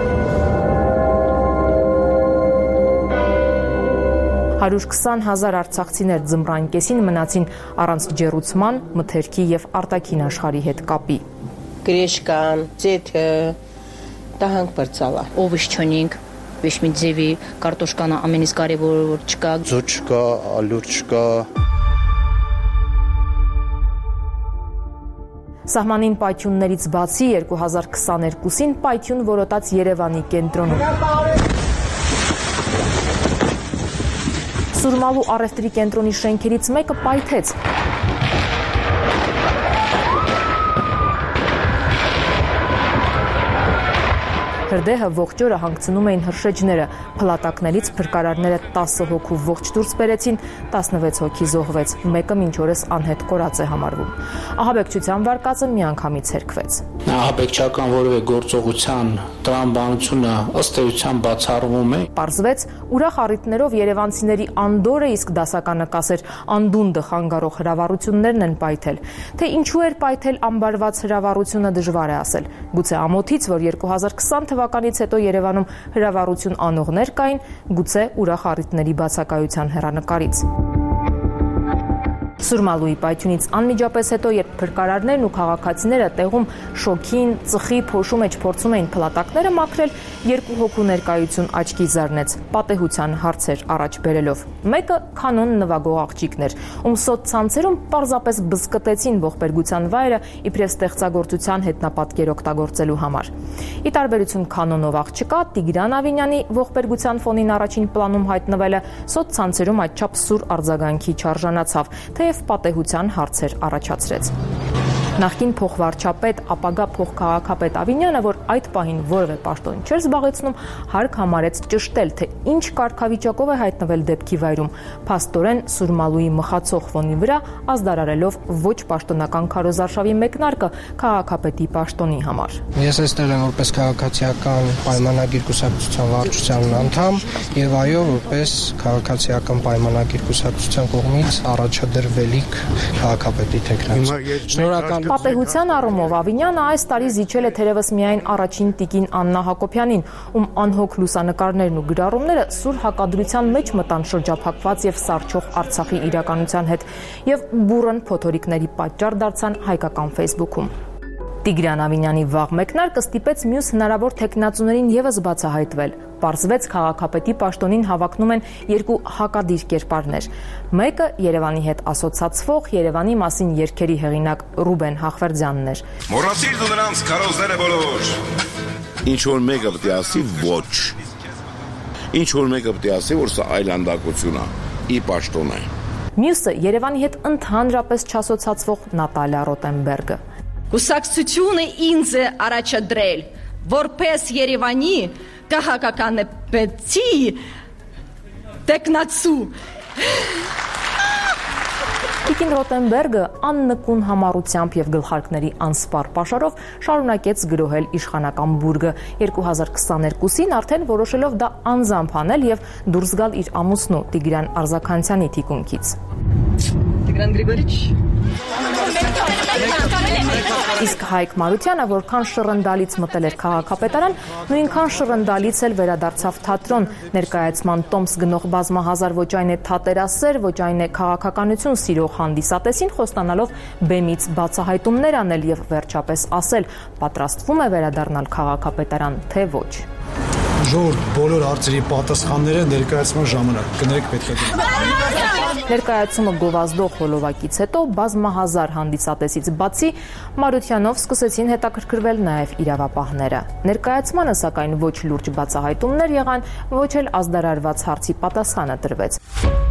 «120,000 արցախցիներ ձմռան կեսին մնացին առանց ջեռուցման, մթերքի եւ արտաքին աշխարհի հետ կապի։ Գրեշկան, ձեթը, տահանք բրցալա, օվիշ չունենք, ոչ մի ձևի, կարտոշկանը ամենից կարևորը որ չկա, ձուկ չկա, ալյուր չկա։ Սահմանին պայթյուններից բացի 2022-ին պայթյուն որոտաց Երևանի կենտրոնում։ Սուրմալու առևտրի կենտրոնի շենքերից մեկը պայթեց։ Հրդեհը ողջ օրը հանգցնում էին հրշեջները, փլատակներից փրկարարները 10 հոգու ողջ դուրս բերեցին, 16 հոգի զոհվեց, մեկը մինչ օրս անհետ կորած է համարվում։ Ահաբեկչության վարկածը միանգամից հերքվեց։ Ահաբեկչական որևէ գործողության տրամաբանությունը ըստ էության բացառվում է։ Պարզվեց, ուրախ առիթներով երևանցիների անդորը, իսկ դասականը կասեր անդունդը խանգարող հրավառություններն են պայթել։ Թե ինչու էր պայթել ամբարված հրավառությունը դժվար է ասել։ Գուցե ամոթից, որ 2020 թվականից հետո Երևանում հրավառություն անողներ կային, գուցե ուրախ առիթների բացակայության հեռանկարից։ Սուրմալուի պայթյունից անմիջապես հետո, երբ փրկարարներն ու քաղաքացիները տեղում շոքին, ծխի, փոշու մեջ փորձում էին փլատակները մաքրել, երկու հոգու ներկայություն աչքի զարնեց, պատեհության հարցեր առաջ բերելով։ Մեկը կանոն նվագող աղջիկն էր, ում սոցցանցերում պարզապես բզկտեցին ողբերգության վայրը իբրև ստեղծագործության հետնապատկեր օգտագործելու համար։ Ի տարբերություն կանոնով աղջկա, Տիգրան Ավինյանի ողբերգության ֆոնին առաջին պլանում հայտնվելը սոցցանցերում այդչափ սուր արձագանքի չարժանացավ, թեև պատեհության հարցեր առաջացրեց։ Նախկին փոխվարչապետ, ապագա փոխքաղաքապետ Ավինյանը, որ այդ պահին որևէ պաշտոն չէր զբաղեցնում, հարկ համարեց ճշտել, թե ինչ կարգավիճակով է հայտնվել դեպքի վայրում, փաստորեն Սուրմալուի մխացող ֆոնի վրա ազդարարելով ոչ պաշտոնական քարոզարշավի մեկնարկը քաղաքապետի պաշտոնի համար։ Ես այստեղ եմ որպես քաղաքացիական պայմանագիր կուսակցության վարչության անդամ եւ այո, որպես քաղաքացիական պայմանագիր կուսակցության կողմից առաջադրվելիք քաղաքապետի թեկնած։ Շնորհակալ Պատեհության առումով Ավինյանը այս տարի զիջել է թերևս միայն առաջին տիկին Աննա Հակոբյանին, ում անհոգ լուսանկարներն ու գրառումները սուր հակադրության մեջ մտան շրջափակված եւ սառչող Արցախի իրականության հետ եւ բուրըն փոթորիկների պատճառ դարձան հայկական Facebook-ում։ Տիգրան Ավինյանի վաղ մեկնարկը ստիպեց մյուս հնարավոր թեկնածուներին եւս բացահայտվել։ Պարզվեց քաղաքապետի պաշտոնին հավակնում են երկու հակադիր կերպարներ։ Մեկը Երևանի հետ ասոցացվող Երևանի մասին երգերի հեղինակ Ռուբեն Հախվերդյանն էր։ Մոռացիր դու նրանց քարոզները բոլոր։ Ինչ որ մեկը պետք է ասի ոչ։ Ինչ որ մեկը պետք է ասի, որ սա այլանդակություն է, ի պաշտոն է։ Մյուսը Երևանի հետ ընդհանրապես չասոցացվող Նատալիա Ռոտենբերգը։ Կուսակցությունը ինձ է առաջադրել, որպես Երևանի քաղաքականապետի տեխնացու։ Տիկին Ռոտենբերգը աննկուն համառությամբ եւ գլխարկների անսպար պաշարով շարունակեց գրոհել իշխանական բուրգը 2022-ին արդեն որոշելով դա անձամբ անել եւ դուրս գալ իր ամուսնու Տիգրան Արզականցյանի թիկունքից։ Տիգրան Գրիգորիչ Իսկ Հայկ Մարությանը, որքան շռնդալից մտել էր քաղաքապետարան, նույնքան շռնդալից էլ վերադարձավ թատրոն, ներկայացման տոմս գնող բազմահազար ոչ այն է թատերասեր, ոչ այն է քաղաքականություն սիրող հանդիսատեսին խոստանալով բեմից բացահայտումներ անել եւ վերջապես ասել, պատրաստվում է վերադառնալ քաղաքապետարան, թե ոչ։ Ժողովուրդ, բոլոր հարցերի պատասխանները ներկայացման ժամանակ կներեք պետք է դրան։ Ներկայացումը գովազդող հոլովակից հետո բազմահազար հանդիսատեսից բացի Մարությանով սկսեցին հետաքրքրվել նաև իրավապահները։ Ներկայացմանը սակայն ոչ լուրջ բացահայտումներ եղան, ոչ էլ ազդարարված հարցի պատասխանը տրվեց։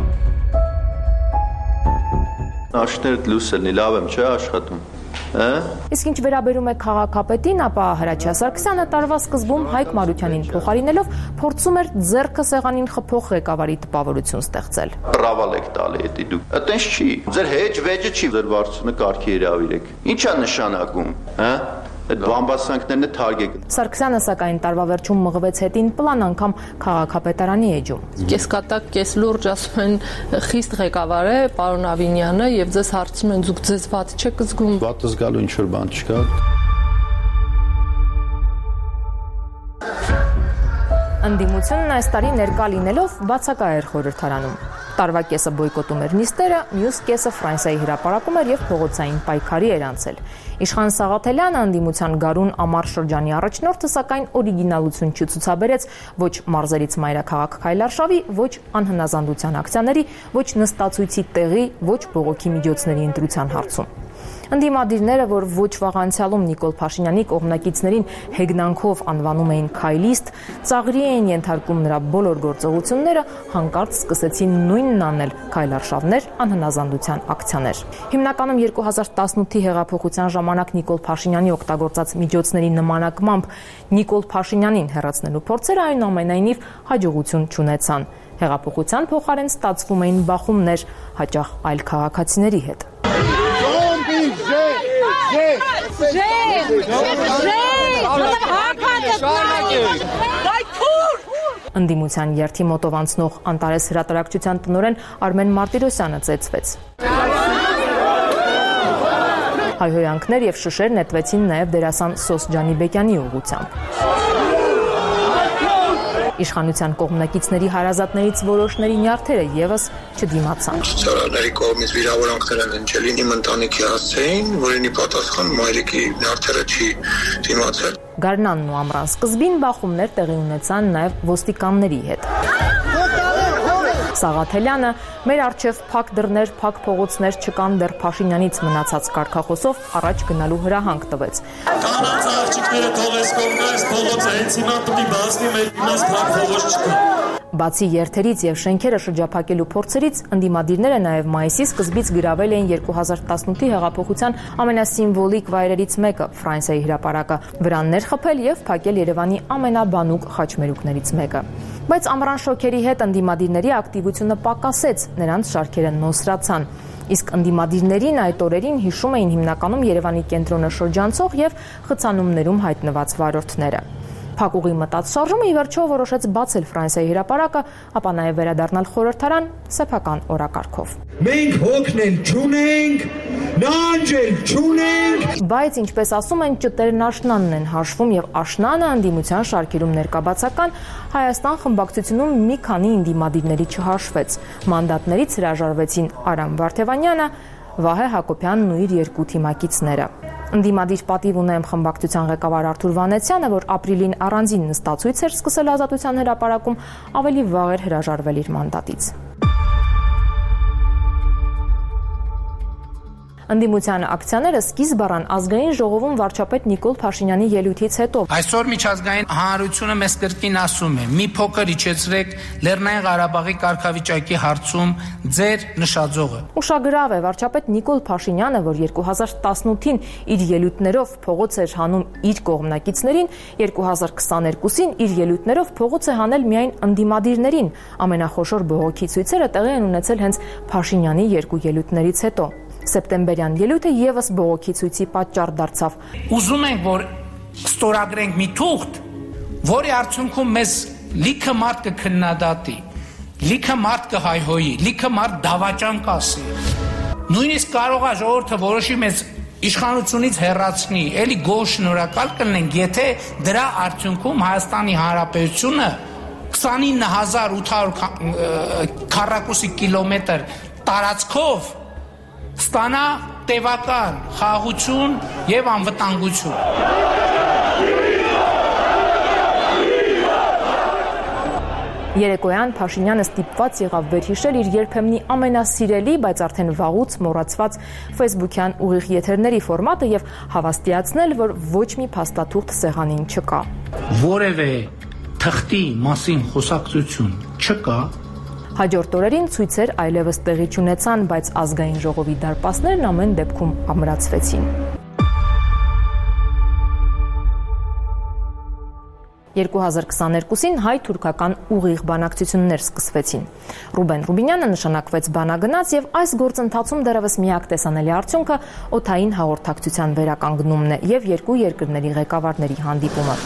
Աշներդ լուսելնի լավ եմ, չէ՞ աշխատում։ Իսկ ինչ վերաբերում է քաղաքապետին, ապա Հրաչյա Սարգսյանը տարվա սկզբում Հայկ Մարությանին փոխարինելով փորձում էր ձեռքը սեղանին խփող ղեկավարի տպավորություն ստեղծել։ Ռավալ եք տալի էդի դուք։ Այտենց չի։ Ձեր հեջ վեճը չի, ձեր վարչությունը կարգի հրավիրեք։ Ինչ է նշանակում, Այդ բամբասանքներն է թարգեք։ Սարգսյանը սակայն տարվա վերջում մղվեց հետին պլան անգամ քաղաքապետարանի էջում։ Կեսկատակ, կես լուրջ ասում են խիստ ղեկավար է պարոն Ավինյանը եւ ձեզ հարցում են դուք ձեզ վատ չեք զգում։ Վատ զգալու ինչ որ բան չկա։ Ընդդիմությունն այս տարի ներկա լինելով բացակա էր խորհրդարանում։ Տարվա կեսը բոյկոտում էր նիստերը, մյուս կեսը Ֆրանսիայի հրապարակում էր եւ փողոցային պայքարի էր անցել։ Իշխան Սաղաթելյանը ընդդիմության գարուն ամառ շրջանի առաջնորդը սակայն օրիգինալություն չցուցաբերեց ոչ մարզերից մայրաքաղաք քայլարշավի, ոչ անհնազանդության ակցիաների, ոչ նստածույցի տեղի, ոչ բողոքի միջոցների ընտրության հարցում։ Ընդդիմադիրները, որ ոչ վաղ անցյալում Նիկոլ Փաշինյանի կողմնակիցներին հեգնանքով անվանում էին քայլիստ, ծաղրի էին ենթարկում նրա բոլոր գործողությունները, հանկարծ սկսեցին նույնն անել քայլարշավներ, անհնազանդության ակցիաներ։ Հիմնականում 2018-ի հեղափոխության ժամանակ Նիկոլ Փաշինյանի օգտագործած միջոցների նմանակմամբ Նիկոլ Փաշինյանին հեռացնելու փորձերը այնուամենայնիվ հաջողություն չունեցան։ Հեղափոխության փոխարեն ստացվում էին բախումներ, հաճախ այլ քաղաքացիների հետ։ Ընդդիմության երթի մոտով անցնող Անտարես հրատարակչության տնօրեն Արմեն Մարտիրոսյանը ծեծվեց։ Հայհոյանքներ եւ շշեր նետվեցին նաեւ դերասան Սոս Ջանիբեկյանի ուղղությամբ։ Իշխանության կողմնակիցների հարազատներից որոշների նյարդերը եւս չդիմացան։ Ցուցարարների կողմից վիրավորանքներ են հնչել, իմ ընտանիքի հասցեին, որինի պատասխան մայրիկի նյարդերը չի դիմացել։ Գարնանն ու ամռան սկզբին բախումներ տեղի ունեցան նաեւ ոստիկանների հետ։ Սաղաթելյանը մեր առջև փակ դռներ, փակ փողոցներ չկան դեռ Փաշինյանից մնացած կարգախոսով առաջ գնալու հրահանգ տվեց։ Կանանց աղջիկները թողես կողմնայս փողոցը հենց հիմա պիտի բացնի մեր իմաց փակ փողոց չկա։ Բացի երթերից եւ շենքերը շրջափակելու փորձերից, ընդդիմադիրները նաեւ մայիսի սկզբից գրավել էին 2018-ի հեղափոխության ամենասիմվոլիկ վայրերից մեկը՝ Ֆրանսիայի հրապարակը, վրաններ խփել եւ փակել Երևանի ամենաբանուկ խաչմերուկներից մեկը։ Բայց ամռան շոկերի հետ ընդդիմադիրների ակտիվությունը պակասեց, նրանց շարքերը նոսրացան։ Իսկ ընդդիմադիրներին այդ օրերին հիշում էին հիմնականում Երևանի կենտրոնը շրջանցող եւ խցանումներում հայտնված վարորդները։ Փակուղի մտած շարժումը ի վերջո որոշեց բացել Ֆրանսիայի հրապարակը, ապա նաև վերադառնալ խորհրդարան սեփական օրակարգով։ Մենք հոգնել չունենք, նանջել չունենք։ Բայց ինչպես ասում են, ճտերն աշնանն են հաշվում եւ աշնանը ընդդիմության շարքերում ներկաբացական Հայաստան խմբակցությունում մի քանի ընդդիմադիրների չհաշվեց։ Մանդատներից հրաժարվեցին Արամ Վարդևանյանը, Վահե Հակոբյանն ու իր երկու թիմակիցները։ Ընդդիմադիր պատիվ ունեմ խմբակցության ղեկավար Արթուր Վանեցյանը, որ ապրիլին առանձին նստացույց էր սկսել Ազատության հրապարակում, ավելի վաղ էր հրաժարվել իր մանդատից։ Ընդդիմության ակցիաները սկիզբ առան ազգային ժողովում վարչապետ Նիկոլ Փաշինյանի ելույթից հետո։ Այսօր միջազգային հանրությունը մեզ կրկին ասում է՝ մի փոքր իջեցրեք Լեռնային Ղարաբաղի կարգավիճակի հարցում ձեր նշաձողը։ Ուշագրավ է, վարչապետ Նիկոլ Փաշինյանը, որ 2018-ին իր ելույթներով փողոց էր հանում իր կողմնակիցներին, 2022-ին իր ելույթներով փողոց է հանել միայն ընդդիմադիրներին։ Ամենախոշոր բողոքի ցույցերը տեղի են ունեցել հենց Փաշինյանի երկու ելույթներից հետո։ Սեպտեմբերյան ելույթը եւս բողոքի ցույցի պատճառ դարձավ։ Ուզում ենք, որ ստորագրենք մի թուղթ, որի արդյունքում մեզ լիքը մարդ կքննադատի, լիքը մարդ կհայհոյի, լիքը մարդ դավաճան կասի։ Նույնիսկ կարող է ժողովուրդը որոշի մեզ իշխանությունից հեռացնի, էլի գոհ շնորհակալ կլինենք, եթե դրա արդյունքում Հայաստանի Հանրապետությունը 29800 քառակուսի կիլոմետր տարածքով ստանա տևական խաղաղություն եւ անվտանգություն։ Երեկոյան Փաշինյանը ստիպված եղավ վերհիշել իր երբեմնի ամենասիրելի, բայց արդեն վաղուց մոռացված Facebook-յան ուղիղ եթերների ֆորմատը եւ հավաստիացնել, որ ոչ մի փաստաթուղթ սեղանին չկա։ Որևէ թղթի մասին խոսակցություն չկա։ Հաջորդ օրերին ցույցեր այլևս տեղի չունեցան, բայց ազգային ժողովի դարպասներն ամեն դեպքում ամրացվեցին։ 2022-ին հայ-թուրքական ուղիղ բանակցություններ սկսվեցին։ Ռուբեն Ռուբինյանը նշանակվեց բանագնաց եւ այս գործընթացում դեռևս միակ տեսանելի արդյունքը օդային հաղորդակցության վերականգնումն է եւ երկու երկրների ղեկավարների հանդիպումը։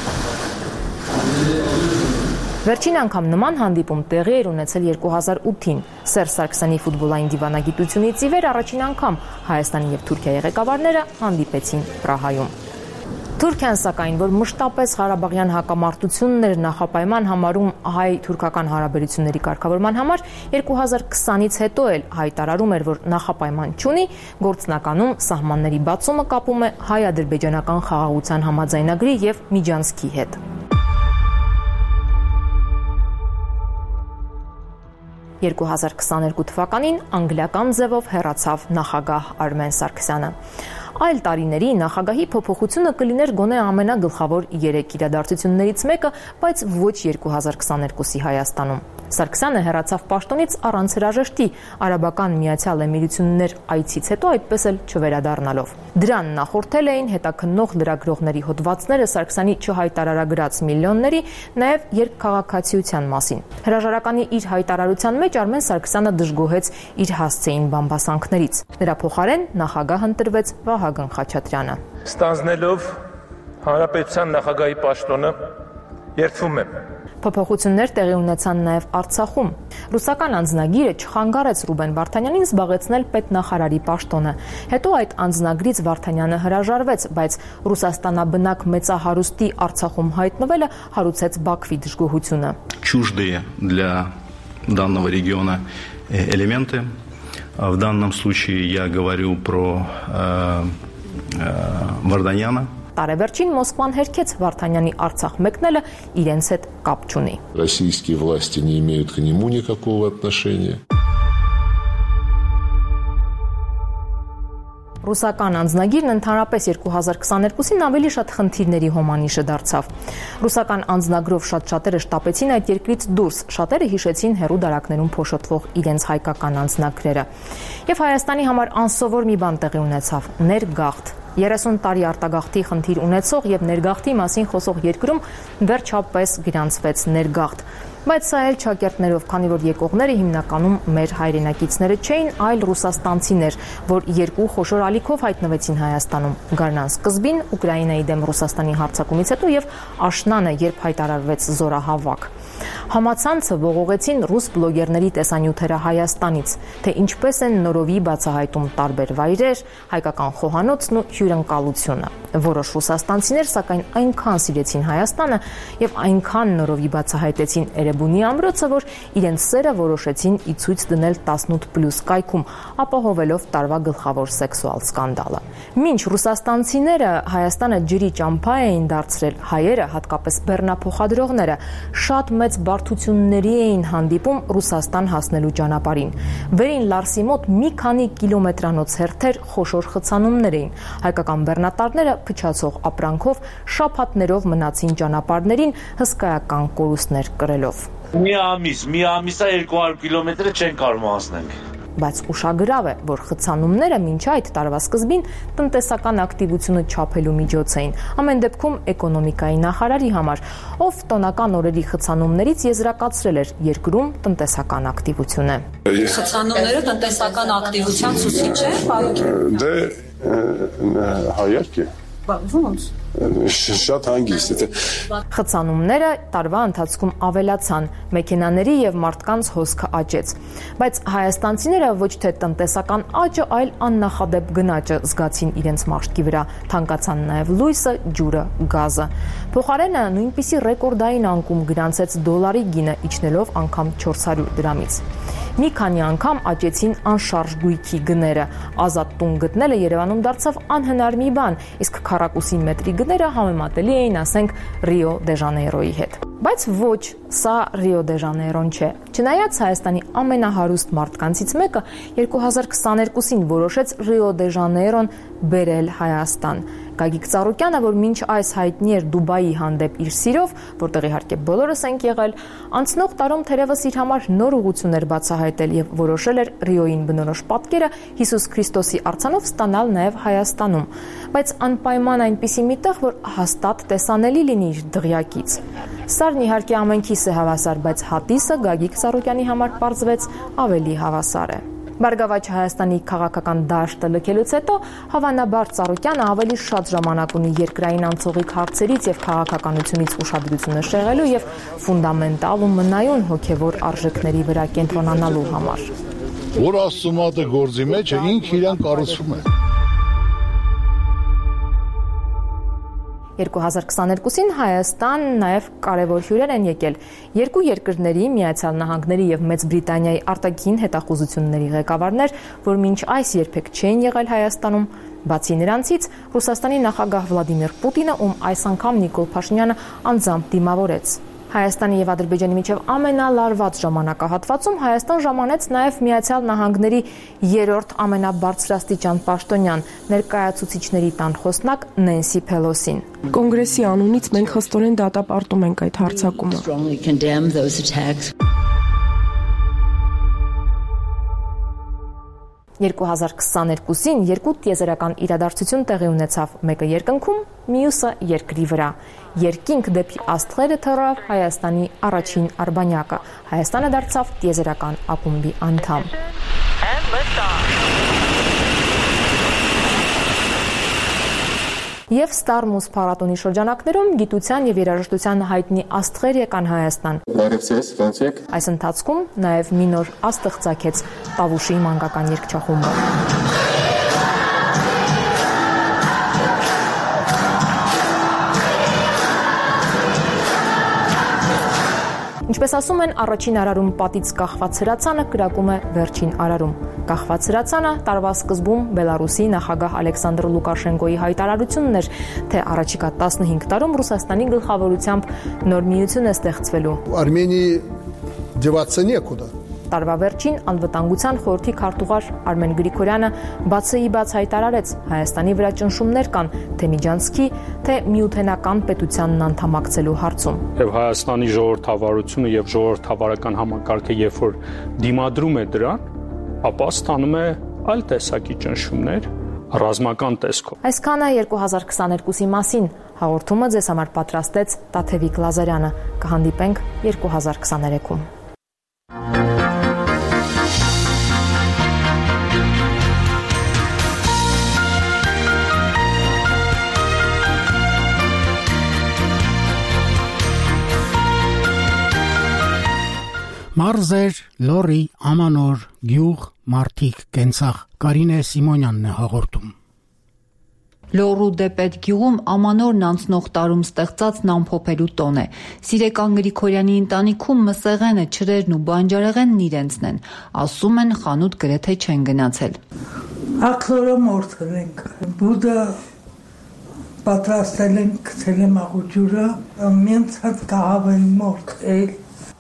Վերջին անգամ նման հանդիպում տեղի էր ունեցել 2008-ին։ Սերժ Սարգսյանի ֆուտբոլային դիվանագիտությունից ի վեր առաջին անգամ Հայաստանի եւ Թուրքիայի ղեկավարները հանդիպեցին Պրահայում։ Թուրքիան սակայն, որ մշտապես Ղարաբաղյան հակամարտությունն էր նախապայման համարում հայ-թուրքական հարաբերությունների կարգավորման համար, 2020-ից հետո էլ հայտարարում էր, որ նախապայման չունի, գործնականում սահմանների բացումը կապում է հայ-ադրբեջանական խաղաղության համաձայնագրի եւ Միջանցքի հետ։ 2022 թվականին անգլիական ձևով հեռացավ նախագահ Արմեն Սարգսյանը։ Այլ տարիների նախագահի փոփոխությունը կլիներ գոնե ամենագլխավոր 3 իրադարձություններից մեկը, բայց ոչ 2022-ի Հայաստանում։ Սարգսյանը հեռացավ պաշտոնից առանց հրաժեշտի, Արաբական Միացյալ Էմիրություններ այցից հետո այդպես էլ չվերադառնալով։ Դրան նախորդել էին հետաքննող լրագրողների հոդվածները Սարգսյանի չհայտարարագրած միլիոնների, նաև երկքաղաքացիության մասին։ Հրաժարականի իր հայտարարության մեջ Արմեն Սարգսյանը դժգոհեց իր հասցեին բամբասանքներից։ Նրա փոխարեն նախագահ ընտրվեց Վահագն Խաչատրյանը։ Ստանձնելով հանրապետության նախագահի պաշտոնը Երդվում եմ։ Փոփոխություններ տեղի ունեցան նաև Արցախում։ Ռուսական անձնագիրը չխանգարեց Ռուբեն Վարդանյանին զբաղեցնել պետնախարարի պաշտոնը։ Հետո այդ անձնագրից Վարդանյանը հրաժարվեց, բայց Ռուսաստանաբնակ մեծահարուստի Արցախում հայտնվելը հարուցեց Բաքվի դժգոհությունը։ Чуждые для данного региона элементы. В данном случае я говорю про Варданяна. Տարեվերջին Մոսկվան հերքեց Վարդանյանի Արցախ մեկնելը իրենց հետ կապ չունի։ Российские власти не имеют к нему никакого отношения. Ռուսական անձնագիրն ընդհանրապես 2022-ին ավելի շատ խնդիրների հոմանիշը դարձավ։ Ռուսական անձնագրով շատ-շատերը շտապեցին այդ երկրից դուրս, շատերը հիշեցին հեռու դարակներում փոշոտվող իրենց հայկական անձնագրերը։ Եվ Հայաստանի համար անսովոր մի բան տեղի ունեցավ՝ ներգաղթ։ 30 տարի արտագաղթի խնդիր ունեցող եւ ներգաղթի մասին խոսող երկրում վերջապես գրանցվեց ներգաղթ։ Բայց սա էլ ճակերտներով, քանի որ եկողները հիմնականում մեր հայրենակիցները չէին, այլ ռուսաստանցիներ, որ երկու խոշոր ալիքով հայտնվեցին Հայաստանում։ Գարնան սկզբին Ուկրաինայի դեմ Ռուսաստանի հարձակումից հետո եւ աշնանը, երբ հայտարարվեց զորահավաք։ Համացանցը ողողեցին ռուս բլոգերների տեսանյութերը Հայաստանից, թե ինչպես են նորովի բացահայտում տարբեր վայրեր, հայկական խոհանոցն ու հյուրընկալությունը։ Որոշ ռուսաստանցիներ սակայն այնքան սիրեցին Հայաստանը եւ այնքան նորովի բացահայտեցին Էրեբունի ամրոցը, որ իրենց սերը որոշեցին ի ցույց դնել 18+ կայքում, ապահովելով տարվա գլխավոր սեքսուալ սկանդալը։ Մինչ ռուսաստանցիները Հայաստանը ջրի ճամփա էին դարձրել, հայերը, հատկապես բեռնափոխադրողները, շատ մեծ բարդությունների էին հանդիպում Ռուսաստան հասնելու ճանապարհին։ Վերին Լարսի մոտ մի քանի կիլոմետրանոց հերթեր խոշոր խցանումներ էին։ Հայկական բեռնատարները փչացող ապրանքով շաբաթներով մնացին ճանապարհներին հսկայական կորուստներ կրելով։ Մի ամիսա 200 կիլոմետրը չեն կարող անցնենք։ Բայց ուշագրավ է, որ խցանումները մինչ այդ տարվա սկզբին տնտեսական ակտիվությունը չափելու միջոց էին։ Ամեն դեպքում էկոնոմիկայի նախարարի համար, ով տոնական օրերի խցանումներից եզրակացրել էր երկրում տնտեսական ակտիվությունը։ Խցանումները տնտեսական ակտիվության ցուցիչ է, պարոն։ Դե հայերք է։ Ոնց։ Շատ հանգիստ է։ Խցանումները տարվա ընթացքում ավելացան, մեքենաների եւ մարդկանց հոսքը աճեց, բայց հայաստանցիները ոչ թե տնտեսական աճը, այլ աննախադեպ գնաճը զգացին իրենց մաշկի վրա, թանկացան նաեւ լույսը, ջուրը, գազը։ Փոխարենը նույնպիսի ռեկորդային անկում գրանցեց դոլարի գինը, իջնելով անգամ 400 դրամից։ Մի քանի անգամ աճեցին անշարժ գույքի գները։ Ազատ տուն գտնելը Երևանում դարձավ անհնար մի բան, իսկ քառակուսի մետրի գները համեմատելի էին, ասենք, Ռիո դե Ժանեյրոյի հետ։ Բայց ոչ, սա Ռիո դե Ժանեյրոն չէ։ Չնայած Հայաստանի ամենահարուստ մարդկանցից մեկը 2022-ին որոշեց Ռիո դե Ժանեյրոն բերել Հայաստան։ Գագիկ Ծառուկյանը, որ մինչ այս հայտնի էր Դուբայի հանդեպ իր սիրով, որտեղ իհարկե բոլորս ենք եղել, անցնող տարում թերևս իր համար նոր ուղղություններ բացահայտել եւ որոշել էր Ռիոյին բնորոշ պատկերը Հիսուս Քրիստոսի արձանով ստանալ նաեւ Հայաստանում, բայց անպայման այնպիսի մի տեղ, որ հաստատ տեսանելի լինի իր դղյակից։ Սարն իհարկե ամենքիս է հավասար, բայց հատիսը Գագիկ Ծառուկյանի համար պարզվեց ավելի հավասար է։ Բարգավաճ Հայաստանի քաղաքական դաշտը լքելուց հետո հավանաբար Ծառուկյանը ավելի շատ ժամանակ ունի երկրային անցողիկ հարցերից եւ քաղաքականությունից ուշադրությունը շեղելու եւ ֆունդամենտալ ու մնայուն հոգեվոր արժեքների վրա կենտրոնանալու համար։ Որ Աստծո մատը գործի մեջ է, ինքը իրան կառուցում է։ 2022-ին Հայաստան նաև կարևոր հյուրեր են եկել։ Երկու երկրների, Միացյալ Նահանգների եւ Մեծ Բրիտանիայի արտաքին հետախուզությունների ղեկավարներ, որ մինչ այս երբեք չեն եղել Հայաստանում, բացի նրանցից Ռուսաստանի նախագահ Վլադիմիր Պուտինը, ում այս անգամ Նիկոլ Փաշինյանը անձամբ դիմավորեց։ Հայաստանի եւ Ադրբեջանի միջև ամենալարված ժամանակահատվածում Հայաստան ժամանեց նաև Միացյալ Նահանգների 3-րդ ամենաբարձրաստիճան պաշտոնյան ներկայացուցիչների տան խոսնակ Նենսի Փելոսին։ Կոնգրեսի անունից մենք խստորեն դատապարտում ենք այդ հարձակումը։ 2022-ին երկու տիեզերական իրադարձություն տեղի ունեցավ, մեկը երկնքում, մյուսը երկրի վրա։ Երկինք դեպի աստղերը թռավ Հայաստանի առաջին արբանյակը։ Հայաստանը դարձավ տիեզերական ակումբի անդամ։ Եվ Ստարմուս փառատոնի շրջանակներում գիտության եւ երաժշտության հայտնի աստղեր եկան Հայաստան։ Այս ընթացքում նաեւ մի նոր աստղ ծագեց Տավուշի մանկական երգչախումբը։ Ինչպես ասում են, առաջին արարում պատից կախված հրացանը կրակում է վերջին արարում։ Կախված հրացանը տարվա սկզբում Բելարուսի նախագահ Ալեքսանդր Լուկաշենկոյի հայտարարությունն էր, թե առաջիկա 15 տարում Ռուսաստանի գլխավորությամբ նոր միություն է ստեղծվելու։ Արմենիի деваться некуда. Տարվա վերջին անվտանգության խորհրդի քարտուղար Արմեն Գրիգորյանը բացի բաց հայտարարեց Հայաստանի վրա ճնշումներ կան թե միջանցքի, թե միութենական պետությանն անդամակցելու հարցում։ Եվ Հայաստանի ժողովրդավարությունը եւ ժողովրդավարական համակարգը երբ որ դիմադրում է դրան, ապա ստանում է այլ տեսակի ճնշումներ ռազմական տեսքով։ Այսքանը 2022-ի մասին հաղորդումը ձեզ համար պատրաստեց Տաթևիկ Լազարյանը։ Կհանդիպենք 2023-ում։ Մարզեր, լորի, ամանոր, գյուղ, մարդիկ, կենցաղ, Կարինե Սիմոնյանն է հաղորդում։ Լոռու դեպետ գյուղում ամանորն անցնող տարում ստեղծածն ամփոփելու տոն է։ Սիրեկան Գրիգորյանի ընտանիքում մսեղենը, չրերն ու բանջարեղենն իրենցն են։ Ասում են խանութ գրեթե չեն գնացել։ Ակլորը մորթել ենք, բուդը պատրաստել ենք, գցել եմ աղուջուրը, մենց հատ կահավեն մորթել։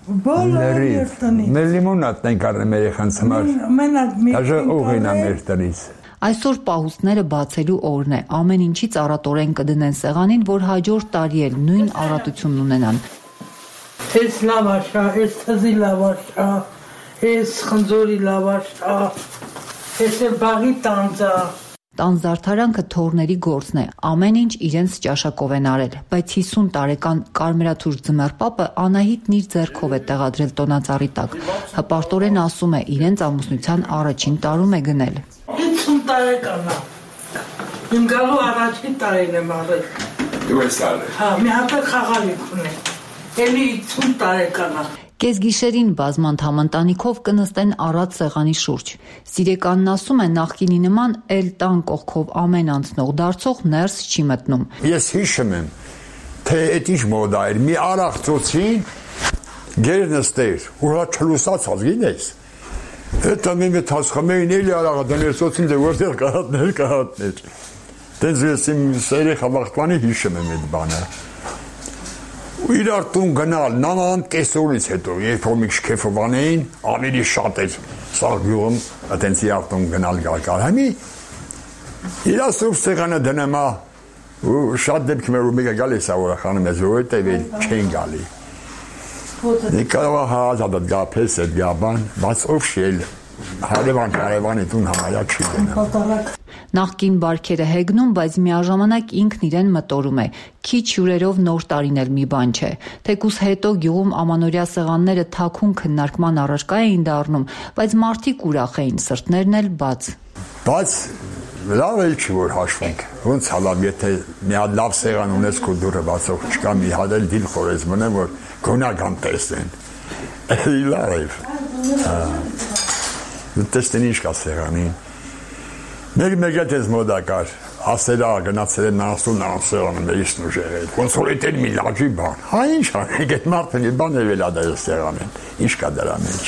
Մեր լիմոնադն ենք առել մեր երեխանց համար, դաժե ուղին է մեր տնից։ Այսօր պահուստները բացելու օրն է, ամեն ինչից առատորեն կդնեն սեղանին, որ հաջորդ տարի էլ նույն առատությունն ունենան։ Այս լավաշա, այս թզի լավաշա, այս խնձորի լավաշա, այս բաղի տանձա։ Տանձարդարանքը թորների գործն է, ամեն ինչ իրենց ճաշակով են արել, բայց 50 տարեկան Կարմրաթուր Ձմեռպապը Անահիտն իր ձեռքով է տեղադրել տոնածառի տակ։ Հպարտորեն ասում է, իրենց ամուսնության առաջին տարում է գնել։ 50 տարեկան է։ Իմ գալու առաջին տարին եմ արել։ Դու ես արել։ Հա, մի հատ խաղալիք ունեմ։ Էլի 50 տարեկան է։ Կեսգիշերին բազմանդամ ընտանիքով կնստեն առատ սեղանի շուրջ։ Սիրեկանն ասում է, նախկինի նման էլ տան կողքով ամեն անցնող դարձող ներս չի մտնում։ Ես հիշում եմ, թե այդ ինչ մոդա էր, մի արաղծոցին գեր նստեր, ու հա չլուսացած, գիտես։ Հետո մի թասխամեին էլի արաղա դներսոցին դե որտեղ կահատներ։ Դենց ես իմ երեխա վաղտվանի հիշում եմ այդ բանը։ Ու իրար տուն գնալ, նաման կեսօրից հետո, երբ որ մի քեֆովան էին, ավելի շատ էր սաղ գյուղում, այտենց իրար տուն գնալ գալ։ Համի իրա սուրբ սեղանը դնեմա, ու շատ դեպքեր ու մեկը գալիս է ուրախանում ես, որովհետև չեն գալի։ Նիկարավա հազադատ գապես էդ գաբան, բայց ով շել, հարևանի տուն համարյա չի գնա։ Նախկին բարքերը հեգնում, բայց միաժամանակ ինքն իրեն մտորում է։ Քիչ հյուրերով նոր տարին էլ մի բան չէ։ Թեկուզ հետո գյուղում ամանորյա սեղանները թաքուն քննարկման առարկա էին դառնում, բայց մարդիկ ուրախ էին, սրտներն էլ բաց։ Բայց լավ էլ չի որ հաշվենք։ Ոնց հալավ, եթե մի հատ լավ սեղան ունես քո դուրը բացող չկա, մի հատ էլ դիլ խորես մնա, որ գոնական տեսնեն։ Լավ է։ Տեսնեն ինչ կա սեղանին։ Մեկ էս մոդակար, ասերա գնացել են նրանցում մերիս նուժեր էդ, ոնց որ էդ էլ մի լաջի բան, հա ինչ անենք, էդ մարդը մի բան է վելադա ես սեղանեն, ինչ կա դրա մեջ։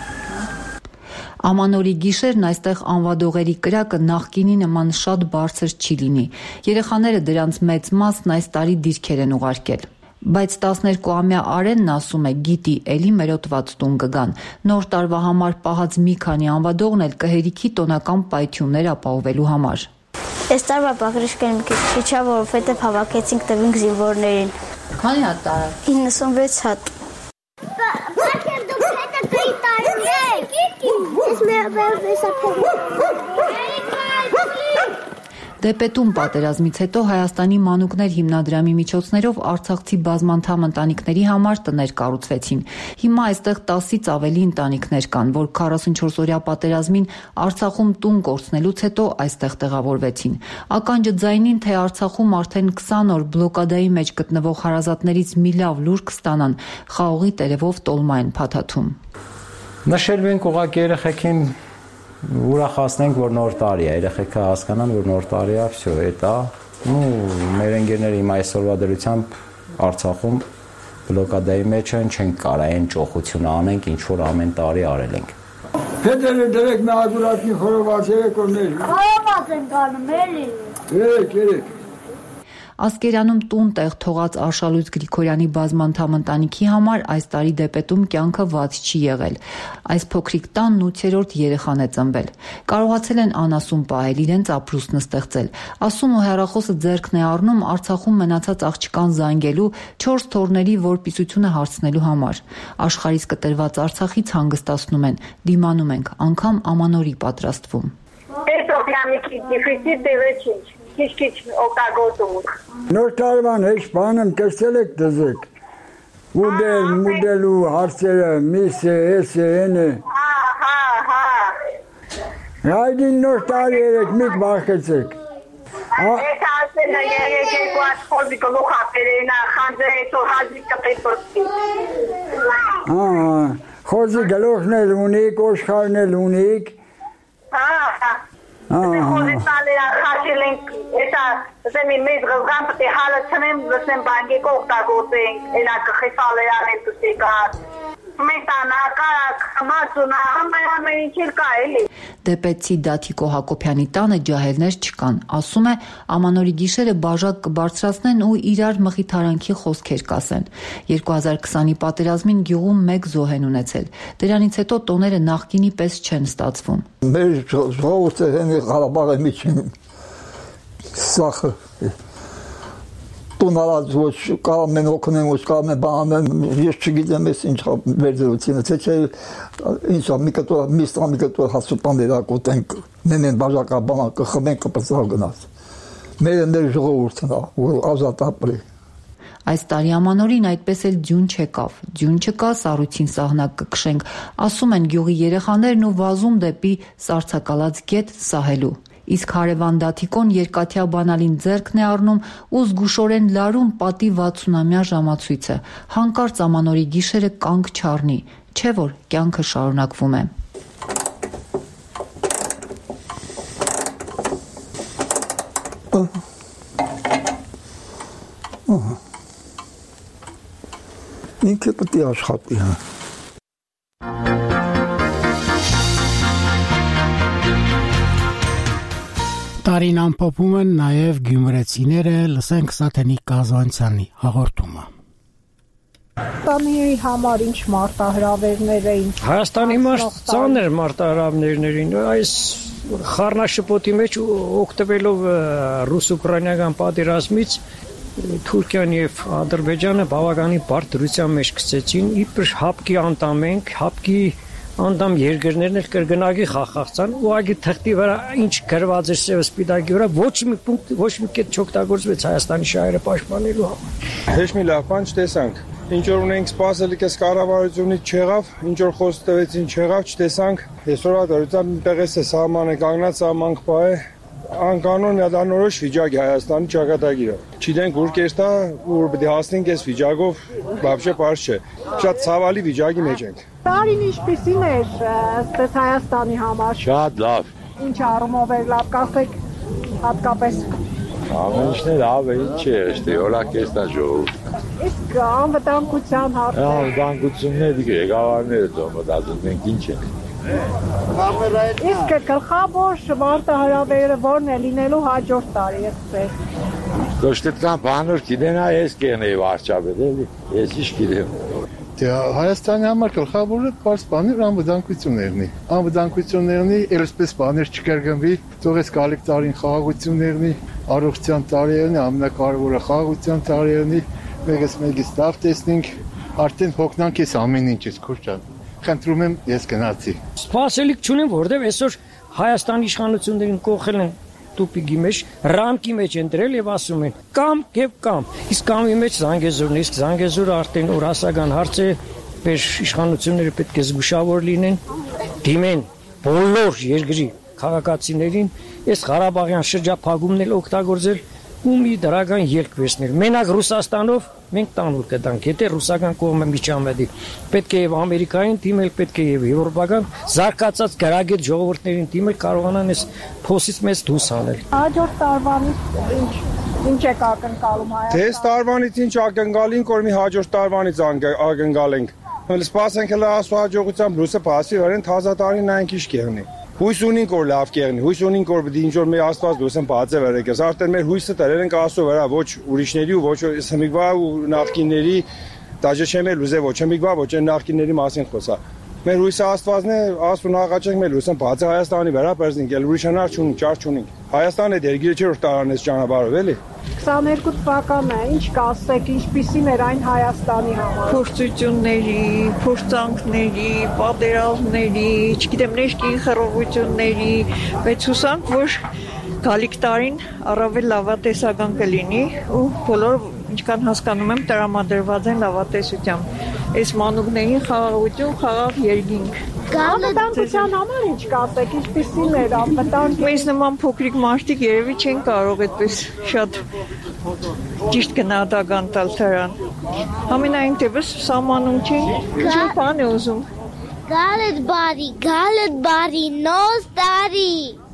Ամանորի գիշերն այստեղ անվադողերի կրակը նախկինի նման շատ բարձր չի լինի, երեխաները դրանց մեծ մասն այս տարի դիրքեր են ուղարկել։ Բայց 12-ամյա Արենն ասում է, գիտի, էլի մերոտված տուն կգան, նոր տարվա համար պահած մի քանի անվադողն էլ կհերիքի տոնական պայթյուններ ապահովելու համար։ Այս տարվա բաղրիշկեն մի քիչ չա, որովհետև հավաքեցինք տվինք զինվորներին։ Քանի հատ տարավ։ 96 հատ։ Բակեր դուք հետը կրի տարում եք։ Ես մեր վերսափով։ Դեպետում պատերազմից հետո Հայաստանի մանուկներ հիմնադրամի միջոցներով արցախցի բազմանդամ ընտանիքների համար տներ կառուցվեցին։ Հիմա այստեղ 10-ից ավելի ընտանիքներ կան, որ 44-օրյա պատերազմին Արցախում տուն կորցնելուց հետո այստեղ տեղավորվեցին։ Ականջը ձայնին, թե Արցախում արդեն 20 օր բլոկադայի մեջ գտնվող հարազատներից մի լավ լուր կստանան, խաղողի տերևով տոլմա են փաթաթում։ Նշելու ենք ուղղակի երեխեքին ուրախացնենք, որ նոր տարի է, երեխեքը հասկանան, որ նոր տարի է, всё, էտա։ Մեր ընկերները հիմա այսօրվա դրությամբ Արցախում բլոկադայի մեջ են, չենք կարա այն ճոխությունը անենք, ինչ որ ամեն տարի արել ենք։ Հետերը դրեք մի ագուրատնի խորոված երեկորներ։ Խորոված են կանում, էլի։ Երեք։ Ասկերանում տուն տեղ թողած Արշալույց Գրիգորյանի բազմանդամ ընտանիքի համար այս տարի Դեպետում կյանքը ված չի եղել։ Այս փոքրիկ տանն 8-րդ երեխան է ծնվել։ Կարողացել են անասուն պահել, իրենց ապրուստն ստեղծել։ Ասում ու հեռախոսը ձեռքն է առնում Արցախում մնացած աղջկան զանգելու 4 թոռների որպիսությունը հարցնելու համար։ Աշխարհից կտրված Արցախից հանգստացնում են, դիմանում ենք, անգամ ամանորի պատրաստվում։ Քիչ օգտագործում։ Նոր տարվան հեչ բանում տեսել եք դզեք։ Մուդելու հարցերը, միսը, էսը, ենը։ Հայդին նոր տարի երեք միք բախեցեք։ Ես ասել երեք աշխորդի գլուխ ապերենա, խանձը հետո հազի կպետորքի։ Խոզի գլուխն էլ ունիք, ոշխարն էլ ունիք։ Խոզի սալերա խաշել ենք, էսա զեմի մեզ գզգան պտի հալը չնեմ, զսեմ բանգեք օգտագործենք, էլա կխեսալեան էլ տուսիկար։ Մետանա, կարակ, մածունա, ամեն ինչ կա էլի։ Դեպեցի Դաթիկո Հակոբյանի տանը ջահելներ չկան։ Ասում է, ամանորի գիշերը բաժակ կբարձրացնեն ու իրար մխիթարանքի խոսքեր կասեն։ 2020-ի պատերազմին գյուղում 1 զոհ են ունեցել։ Դրանից հետո տոները նախկինի պես չեն ստացվում։ Մեր ժողովուրդը հենի Ղարաբաղի միջին սախը տոնալած ոչ կարող են օգնեն, ոչ կարող են բանան, ես չգիտեմ ես ինչ վերջությունը, թե ինչ մի կտոր միստ մի կտոր հասուպան վերակոտենք, նեն բաժակաբան կխմեն կպծալ գնաց։ Մեր ժողովուրդն է, որ ազատ ապրի։ Այս տարի ամանորին այդպես էլ ձյուն չեկավ։ Ձյուն չկա, սառույցին սահնակ կքշենք, ասում են գյուղի երեխաներն ու վազում դեպի սառցակալած գետ սահելու։ Իսկ հարևան Դաթիկոն երկաթյա բանալին ձեռքն է առնում ու զգուշորեն լարում պատի 60-ամյա ժամացույցը։ Հանկարծ ամանորի գիշերը կանգ չառնի, չէ որ կյանքը շարունակվում է։ Ինքը պետք է աշխատի, հա։ Տարին ամփոփում են նաև գյումրեցիները, լսենք Սաթենիկ Կազանցյանի հաղորդումը։ Տանի համար ինչ մարտահրավերներ էին։ Հայաստանի համար ծանր մարտահրավերներին, այս խառնաշփոթի մեջ օգտվելով ռուս-ուկրաինական պատերազմից Թուրքիան եւ Ադրբեջանը բավականին բարդ դրության մեջ գցեցին, իբր հապկի անդամ ենք, հապկի անդամ երկրներն էլ կրկնակի խախացան, ուղղակի թղթի վրա ինչ գրված էր սև սպիտակի վրա, ոչ մի պունկտ, ոչ մի կետ չօգտագործվեց Հայաստանի շահերը պաշտպանելու համար։ Հեչ մի լավ բան չտեսանք։ Ինչ որ ունենք սպասել կես կառավարությունից չեղավ, ինչ որ խոսք տվեցին չեղավ, չտեսանք։ Այսօրվա դրությամբ տեղես է սահմանը կանգնած սահման կպահ է, անկանոն նադանորոշ վիճակ է Հայաստանի ճակատագիրը։ Չգիտենք ուր կերտա, ուր պետք է հասնենք այս վիճակով, բավարար պարզ չէ։ Շատ ցավալի վիճակի մեջ ենք։ Տարին ինչպիսին էր ըստ Հայաստանի համար։ Շատ լավ։ Ինչ առումով էր լավ, կասեք հատկապես։ Ամեն ինչն է լավ է, ինչ է, ըստի օրակեստա ժողովուրդ։ Իսկ անվտանգության հարցը։ Անվտանգությունները ղեկավարները ծոմտածում մենք ինչ ենք։ Իսկ գլխավոր մարտահրավերը որն է լինելու հաջորդ տարի, այսպես։ Դոշտետկան բանոր գիտենա ես կենեի վարչապետ, էլի, ես ինչ գիտեմ։ Հայաստանի համար գլխավորը պարզ բաներ անվտանգություններն է։ Անվտանգություններն այսպես բաներ չկրկնվի, թող այս գալիք տարին խաղաղություններն է, առողջության տարիերն է, ամենակարևորը խաղաղության տարիերն է, մեգից լավ տեսնենք, արդեն հոգնանք այս ամեն ինչից, քուրճան։ Խնդրում եմ ես գնացի։ Սպասելիք չունեմ, որտեղ այսօր Հայաստանի իշխանություններին կողել են տուպիկի մեջ, ռամկի մեջ են դրել եւ ասում են կամ եւ կամ։ Իսկ կամի մեջ Զանգեզուրն, իսկ Զանգեզուրը արդեն օրասական հարց է, մեր իշխանությունները պետք է զգուշավոր լինեն, դիմեն բոլոր երկրի քաղաքացիներին, այս Ղարաբաղյան շրջափակումն էլ օգտագործել ու մի դրական ելք վերցնել։ Մենակ Ռուսաստանով մենք տանուլ կտանք, եթե ռուսական կողմը միջամտի, պետք է եւ Ամերիկային դիմել, պետք է եւ եվրոպական զարգացած գրագետ ժողովուրդներին դիմել, կարողանան այս փոսից մեզ դուրս հանել։ Հաջորդ տարվանից ինչ եք ակնկալում հայ։ Դες տարվանից ինչ ակնկալին, որ մի հաջորդ տարվանից ակնկալենք։ Սպասենք հələ աստծո հաջողությամբ լույսը փասի վրան թազա տարին նայենք ինչ կեղնի։ Հույս ունենք որ լավ կեղնի, հույս ունենք որ պիտի ինչ որ մեր աստված լույսն բացե վերեկես։ Արդեն մեր հույսը տերել ենք աստծո վրա, ոչ ուրիշների ու ոչ սմիգվա ու նախկինների, դաժե չեմ էլ ուզե ոչ սմիգվա, ոչ նախկինների մասին խոսա։ Մեր հույսը աստվածն է, աստուն աղաչենք մեր լույսն բացե Հայաստանի վրա, բերզինք, էլ ուրիշ հնար չունենք, ճար չունենք։ Հայաստանը դերգիրը չէ որ տարանես ճանապարհով էլի։ 22 թվականը ինչ կասեք, ինչպիսին էր այն Հայաստանի համար։ Փորձությունների, փորձանքների, պատերազմների, չգիտեմ, ներքին խռովությունների, բայց հուսանք, որ գալիք տարին առավել լավատեսական կլինի ու բոլոր ինչքան հասկանում եմ տրամադրված են լավատեսությամբ։ Այս մանուկներին խաղաղություն, խաղաղ երկինք։ Անվտանգության համար ինչ կասեք, ինչպիսին էր անվտանգ։ Մեզ նման փոքրիկ մարդիկ երևի չեն կարող այդպես շատ ճիշտ գնահատական տալ դրան։ Համենայն դեպս սահմանում չեն, ինչ բան է ուզում։ Գալդ բարի, նոս տարի։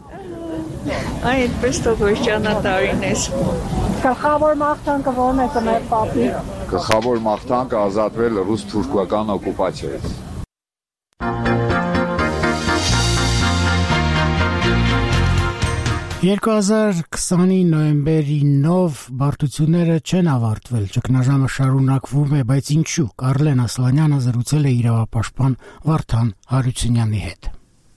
Այդպես թողոց ճանատարին ես։ Գլխավոր մաղթանքը ո՞րն է կներ պապի։ Գլխավոր մաղթանքը ազատվել ռուս-թուրքական օկուպացիայից։ «2020-ի նոյեմբերի 9 բարդությունները չեն ավարտվել, ճգնաժամը շարունակվում է, բայց ինչու» Կարլեն Ասլանյանը զրուցել է իրավապաշտպան Վարդան Հարությունյանի հետ։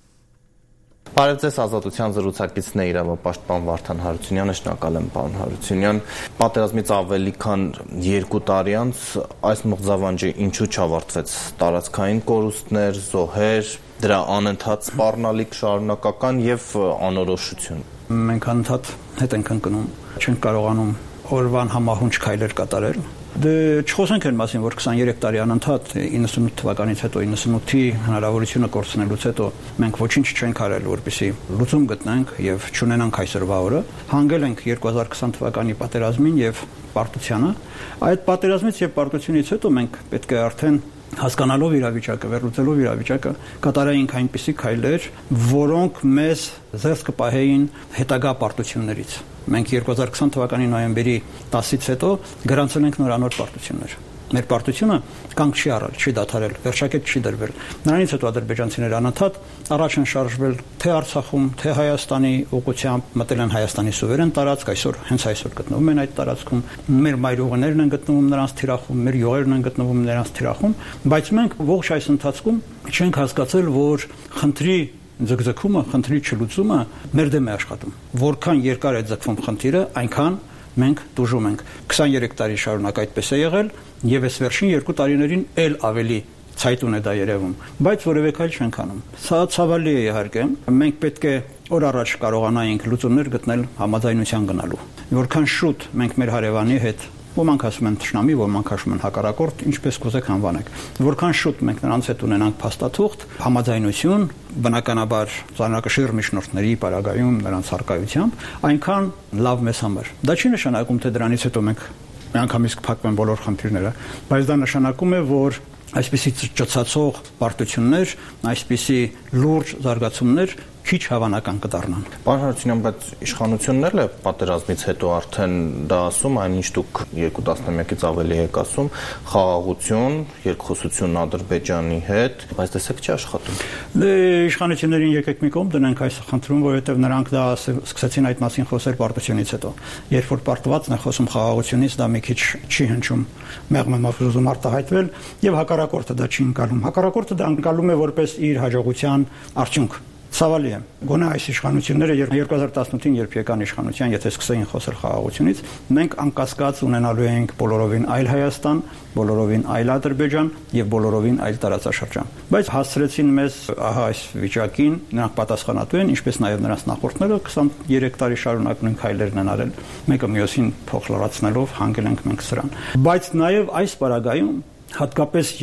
Բարև ձեզ, Ազատության զրուցակիցն է իրավապաշտպան Վարդան Հարությունյանը, շնորհակալ եմ պարոն Հարությունյան։ Պատերազմից ավելի քան 2 տարի անց այս մղձավանջը ինչու չավարտվեց, տարածքային կորուստներ, զոհեր, դրա անընդհատ սպառնալիք շարունակական եւ անորոշություն։ Մենք անընդհատ հետ ենք ընկնում, չենք կարողանում օրվան համահունչ քայլեր կատարել։ Դե չխոսենք այն մասին, որ 23 տարի անընդհատ 98 թվականից հետո 98-ի հնարավորությունը կորցնելուց հետո մենք ոչինչ չենք արել, որպեսզի լուծում գտնենք եւ չունենանք այսօրվա օրը։ Հանգել ենք 2020 թվականի պատերազմին եւ պարտությանը։ Այդ պատերազմից եւ պարտությունից հետո մենք պետք է արդեն հասկանալով իրավիճակը, վերլուծելով իրավիճակը, կատարեինք այնպիսի քայլեր, որոնք մեզ զերծ կպահեին հետագա պարտություններից։ Մենք 2020 թվականի նոյեմբերի 10-ից հետո գրանցել ենք նորանոր պարտություններ։ Մեր պարտությունը կանգ չի առել, չի դադարել, վերջակետ չի դրվել։ Նրանից հետո ադրբեջանցիները անընդհատ առաջ են շարժվել թե Արցախում, թե Հայաստանի ուղղությամբ, մտել են Հայաստանի սուվերեն տարածք, այսօր հենց այսօր գտնվում են այդ տարածքում։ Մեր մայրուղիներն են գտնվում նրանց թիրախում, մեր յուղերն են գտնվում նրանց թիրախում, բայց մենք ողջ այս ընթացքում չենք հասկացել, որ խնդրի ձգձգումը, խնդրի չլուծումը մեր դեմ է աշխատում։ Որքան երկար է ձգվում խնդիրը, այնքան մենք դժում ենք։ 23 տարի շարունակ այդպես է եղել եւ այս վերջին 2 տարիներին էլ ավելի ցայտուն է դա երևում, բայց որևէ քայլ չենք անում։ Սա ցավալի է իհարկե։ Մենք պետք է օր առաջ կարողանայինք լուծումներ գտնել համաձայնության գնալու։ Որքան շուտ մենք մեր հարևանի հետ, ոմանք ասում են թշնամի, ոմանք ասում են հակառակորդ, ինչպես կուզեք անվանեք։ Որքան շուտ մենք նրանց հետ ունենանք փաստաթուղթ, համաձայնություն, բնականաբար ծանրակշիռ միջնորդների պարագայում նրանց հարկայությամբ, այնքան լավ մեզ համար։ Դա չի նշանակում, թե դրանից հետո մենք միանգամից կփակվեն բոլոր խնդիրները, բայց դա նշանակում է, որ այսպիսի ճծացող պարտություններ, այսպիսի լուրջ զարգացումներ քիչ հավանական կդառնան։ Պարոն Հարությունյան, բայց իշխանություններն էլ պատերազմից հետո արդեն դա ասում, այնինչ դուք 2 տասնամյակից ավելի եք ասում, խաղաղություն, երկխոսություն Ադրբեջանի հետ, բայց տեսեք չի աշխատում։ Դե իշխանություններին եկեք մի կողմ դնենք այս խնդրում, որովհետև նրանք դա սկսեցին այդ մասին խոսել պարտությունից հետո։ Երբ որ պարտվածն է խոսում խաղաղությունից, դա մի քիչ չի հնչում, մեղմով ուզում արտահայտվել, եւ հակառակորդը դա չի ընկալում։ Հակառակորդը դա ընկալում է որպես իր հաջողության արդյունք։ Ցավալի է։ Գոնե այս իշխանությունները 2018-ին երբ եկան իշխանության, եթե սկսեին խոսել խաղաղությունից, մենք անկասկած ունենալու էինք բոլորովին այլ Հայաստան, բոլորովին այլ Ադրբեջան եւ բոլորովին այլ տարածաշրջան։ Բայց հասցրեցին մեզ ահա այս վիճակին, նրանք պատասխանատու են, ինչպես նաեւ նրանց նախորդները 23 տարի շարունակ նույն քայլերն են արել, մեկը մյուսին փոխ լրացնելով հանգել ենք մենք սրան։ Բայց նաեւ այս պարագայում հատկապես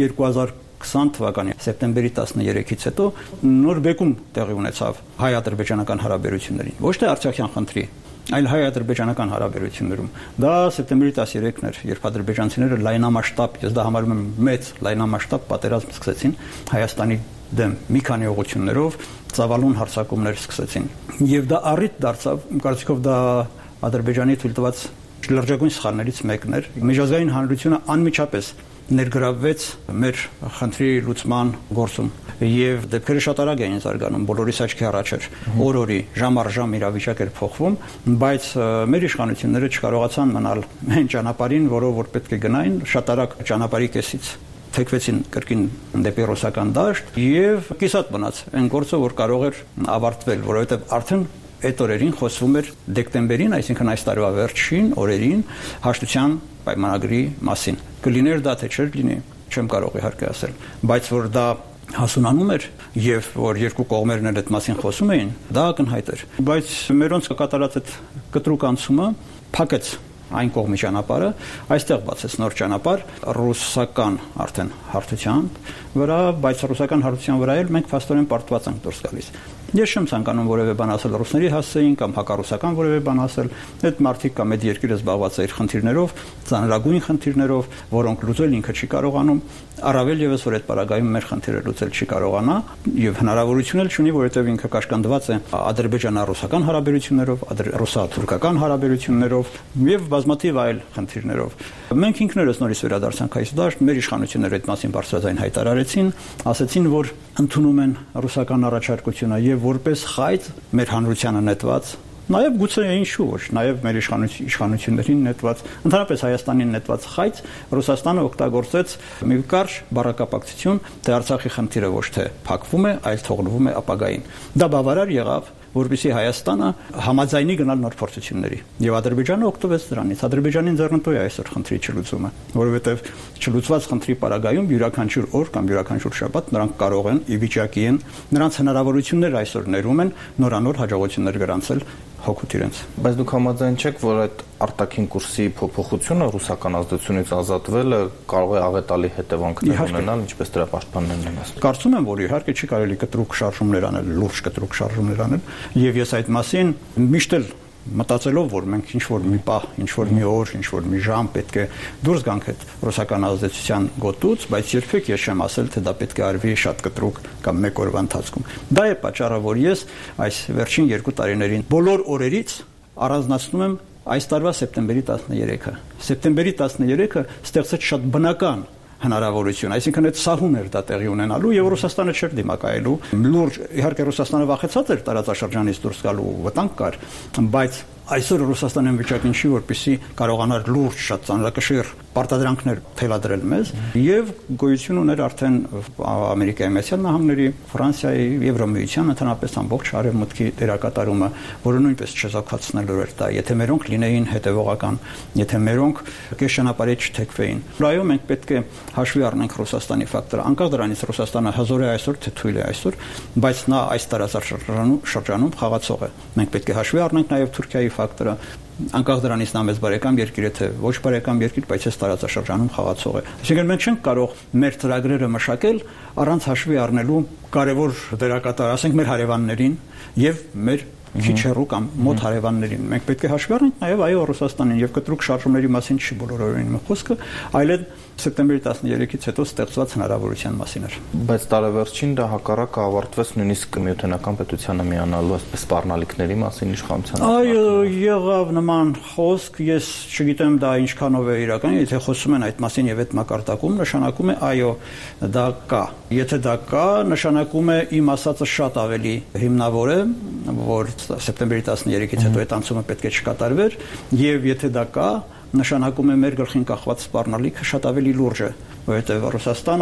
2020 թվականի սեպտեմբերի 13-ից հետո նոր բեկում տեղի ունեցավ հայ-ադրբեջանական հարաբերություններին, ոչ թե արցախյան խնդրի, այլ հայ-ադրբեջանական հարաբերություններում։ Դա սեպտեմբերի 13-ն էր, երբ ադրբեջանցիները լայնամասշտաբ, ես դա համարում եմ մեծ լայնամասշտաբ պատերազմ սկսեցին Հայաստանի դեմ մի քանի ուղղություններով ծավալուն հարձակումներ սկսեցին։ Եվ դա առիթ դարձավ, իմ կարծիքով դա Ադրբեջանի թույլ տված լրջագույն սխալներից մեկն էր։ Միջազգային հանրությունը անմիջապես ներգրավվեց մեր խնդրի լուծման գործում եւ դեպքերը շատ արագ էին զարգանում, բոլորիս աչքի առաջ էր, օր-օրի, ժամ առ ժամ իրավիճակ էր փոխվում, բայց մեր իշխանությունները չկարողացան մնալ այն ճանապարհին, որով որ պետք է գնային, շատ արագ ճանապարհի կեսից թեքվեցին կրկին դեպի ռուսական դաշտ եւ կիսատ մնաց այն գործը, որ կարող էր ավարտվել, որովհետեւ արդեն այդ օրերին խոսվում էր դեկտեմբերին, այսինքն այս տարվա վերջին օրերին հաշտության պայմանագրի մասին։ Կլիներ դա թե չէր լինի, չեմ կարող իհարկե ասել, բայց որ դա հասունանում էր եւ որ երկու կողմերն էլ այդ մասին խոսում էին, դա ակնհայտ էր։ Բայց մերոնց կատարած այդ կտրուկ անցումը փակեց այն կողմի ճանապարհը, այստեղ բացեց նոր ճանապարհ ռուսական արդեն հարթության վրա, բայց ռուսական հարթության վրա էլ մենք փաստորեն պարտված ենք դուրս գալիս։ Ես չեմ ցանկանում որևէ բան ասել ռուսների հասցեին կամ հակառուսական որևէ բան ասել։ Այդ մարդիկ կամ այդ երկիրը զբաղված է իր խնդիրներով, ծանրագույն խնդիրներով, որոնք լուծել ինքը չի կարողանում, առավել եւս որ այդ պարագայում մեր խնդիրը լուծել չի կարողանա եւ հնարավորություն էլ չունի, որովհետեւ ինքը կաշկանդված է ադրբեջանա-ռուսական հարաբերություններով, ռուսա-թուրքական հարաբերություններով եւ բազմաթիվ այլ խնդիրներով։ Մենք ինքներս նորից վերադարձանք այս դաշտ, մեր իշխանությունները այդ մասին բարձրաձայն հայտարարեցին, ասացին, որ ընդունում են ռուսական առաջարկությունը եւ որպես խայծ մեր հանրությանը նետված, նաեւ գուցե ինչու ոչ, նաեւ մեր իշխանություններին նետված, ընդհանրապես Հայաստանին նետված խայծ Ռուսաստանը օգտագործեց մի կարճ բառակապակցություն, թե Արցախի խնդիրը ոչ թե փակվում է, այլ թողնվում է ապագային։ Դա բավարար եղավ, որպեսզի Հայաստանը համաձայնի գնալ նոր փորձությունների։ Եվ Ադրբեջանը օգտվեց դրանից։ Ադրբեջանին ձեռնտու է այսօր խնդրի չլուծումը, որովհետև չլուծված խնդրի պարագայում յուրաքանչյուր օր կամ յուրաքանչյուր շաբաթ նրանք կարող են, ի վիճակի են, նրանց հնարավորությունները այսօր ներում են նորանոր հաջողություններ գրանցել հոգուտ իրենց։ Բայց դուք համաձայն չեք, որ այդ արտաքին կուրսի փոփոխությունը ռուսական ազդեցությունից ազատվելը կարող է աղետալի հետևանքներ ունենալ, ինչպես դրա պաշտպաններն են ասում։ Կարծում եմ, որ իհարկե չի կարելի կտրուկ շարժումներ անել, լուրջ կտրուկ շարժումներ անել, եւ ես այդ մասին միշտ էլ մտածելով, որ մենք ինչ-որ մի պահ, ինչ-որ մի օր, ինչ-որ մի ժամ պետք է դուրս գանք այդ ռուսական ազդեցության գոտուց, բայց երբեք ես չեմ ասել, թե դա պետք է արվի շատ կտրուկ կամ մեկ օրվա ընթացքում։ Դա է պատճառը, որ ես այս վերջին 2 տարիներին բոլոր օրերից առանձնացնում եմ այս տարվա սեպտեմբերի 13-ը։ Սեպտեմբերի 13-ը ստեղծեց շատ բնական հնարավորություն, այսինքն այդ սահուն էր դա տեղի ունենալու եւ Ռուսաստանը չէր դիմակայելու։ Լուրջ, իհարկե Ռուսաստանը վախեցած էր տարածաշրջանից դուրս գալու վտանգ կար, բայց այսօր Ռուսաստանը վիճակին չի, որպեսզի կարողանար լուրջ շատ ծանրակշիռ պարտադրանքներ թելադրել մեզ եւ գոյություն ուներ արդեն Ամերիկայի Միացյալ Նահանգների, Ֆրանսիայի, Եվրոմիության ընդհանրապես ամբողջ արևմուտքի դերակատարումը, որը նույնպես չզոքացնելու էր դա, եթե մերոնք լինեին հետևողական, եթե մերոնք կես ճանապարհից չթեքվեին։ Այո, մենք պետք է հաշվի առնենք Ռուսաստանի ֆակտորը, անկախ դրանից Ռուսաստանը հզոր է այսօր, թե թույլ է այսօր, բայց նա այս տարածաշրջանում խաղացող է։ Մենք պետք է հաշվի առնենք նաեւ Թուրքիայի ֆակտորը, անկախ դրանից նա մեծ բարեկամ երկիր է, թե ոչ բարեկամ երկիր, բայց այս տարածաշրջանում խաղացող է։ Այսինքն մենք չենք կարող մեր ծրագրերը մշակել առանց հաշվի առնելու կարևոր դերակատար, ասենք մեր հարևաններին եւ մեր քիչ հեռու կամ մոտ հարևաններին։ Մենք պետք է հաշվի առնենք նաեւ այո Ռուսաստանին եւ կտրուկ շարժումների մասին չի բոլորովին խոսքը, այլ սեպտեմբերի 13-ից հետո ստեղծված հնարավորության մասին էր։ Բայց տարեվերջին դա հակառակը ավարտվեց նույնիսկ միութենական պետությանը միանալու այսպես սպառնալիքների մասին իշխանության։ Այո, եղավ նման խոսք, ես չգիտեմ դա ինչքանով է իրական, եթե խոսում են այդ մասին եւ այդ մակարդակում, նշանակում է այո, դա կա։ Եթե դա կա, նշանակում է իմ ասածը շատ ավելի հիմնավոր է, որ սեպտեմբերի 13-ից հետո այդ անցումը պետք է չկատարվեր, եւ եթե դա կա, նշանակում է մեր գլխին կախված սպառնալիքը շատ ավելի լուրջ է, որովհետև Ռուսաստանը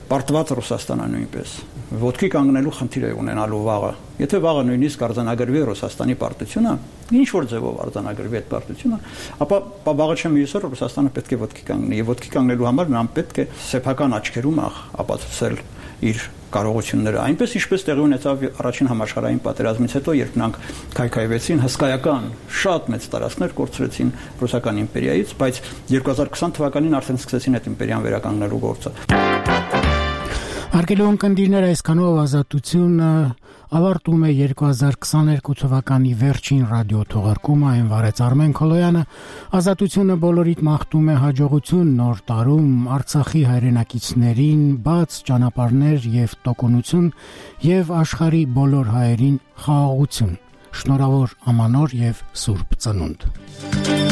պարտված Ռուսաստանը նույնպես ոտքի կանգնելու խնդիր է ունենալու վաղը։ Եթե վաղը նույնիսկ արձանագրվի Ռուսաստանի պարտությունը, ինչ որ ձևով արձանագրվի այդ պարտությունը, ապա վաղը չեմ հույսով Ռուսաստանը պետք է ոտքի կանգնի։ Եվ ոտքի կանգնելու համար նրան պետք է սեփական աչքերում ապացուցել իր կարողությունները, այնպես ինչպես տեղի ունեցավ առաջին համաշխարհային պատերազմից հետո, երբ նրանք քայքայվեցին, հսկայական շատ մեծ տարածքներ կորցրեցին ռուսական իմպերիայից, բայց 2020 թվականին արդեն սկսեցին այդ իմպերիան վերականգնելու գործը։ Արգելոն կնդիրներ այսքանով ազատությունը ավարտում է 2022 թվականի վերջին ռադիոթողարկումը, այն վարեց Արմեն Քոլոյանը, ազատությունը բոլորիդ մաղթում է հաջողություն նոր տարում, Արցախի հայրենակիցներին բաց ճանապարհներ եւ տոկունություն եւ աշխարհի բոլոր հայերին խաղաղություն, շնորհավոր ամանոր եւ սուրբ ծնունդ։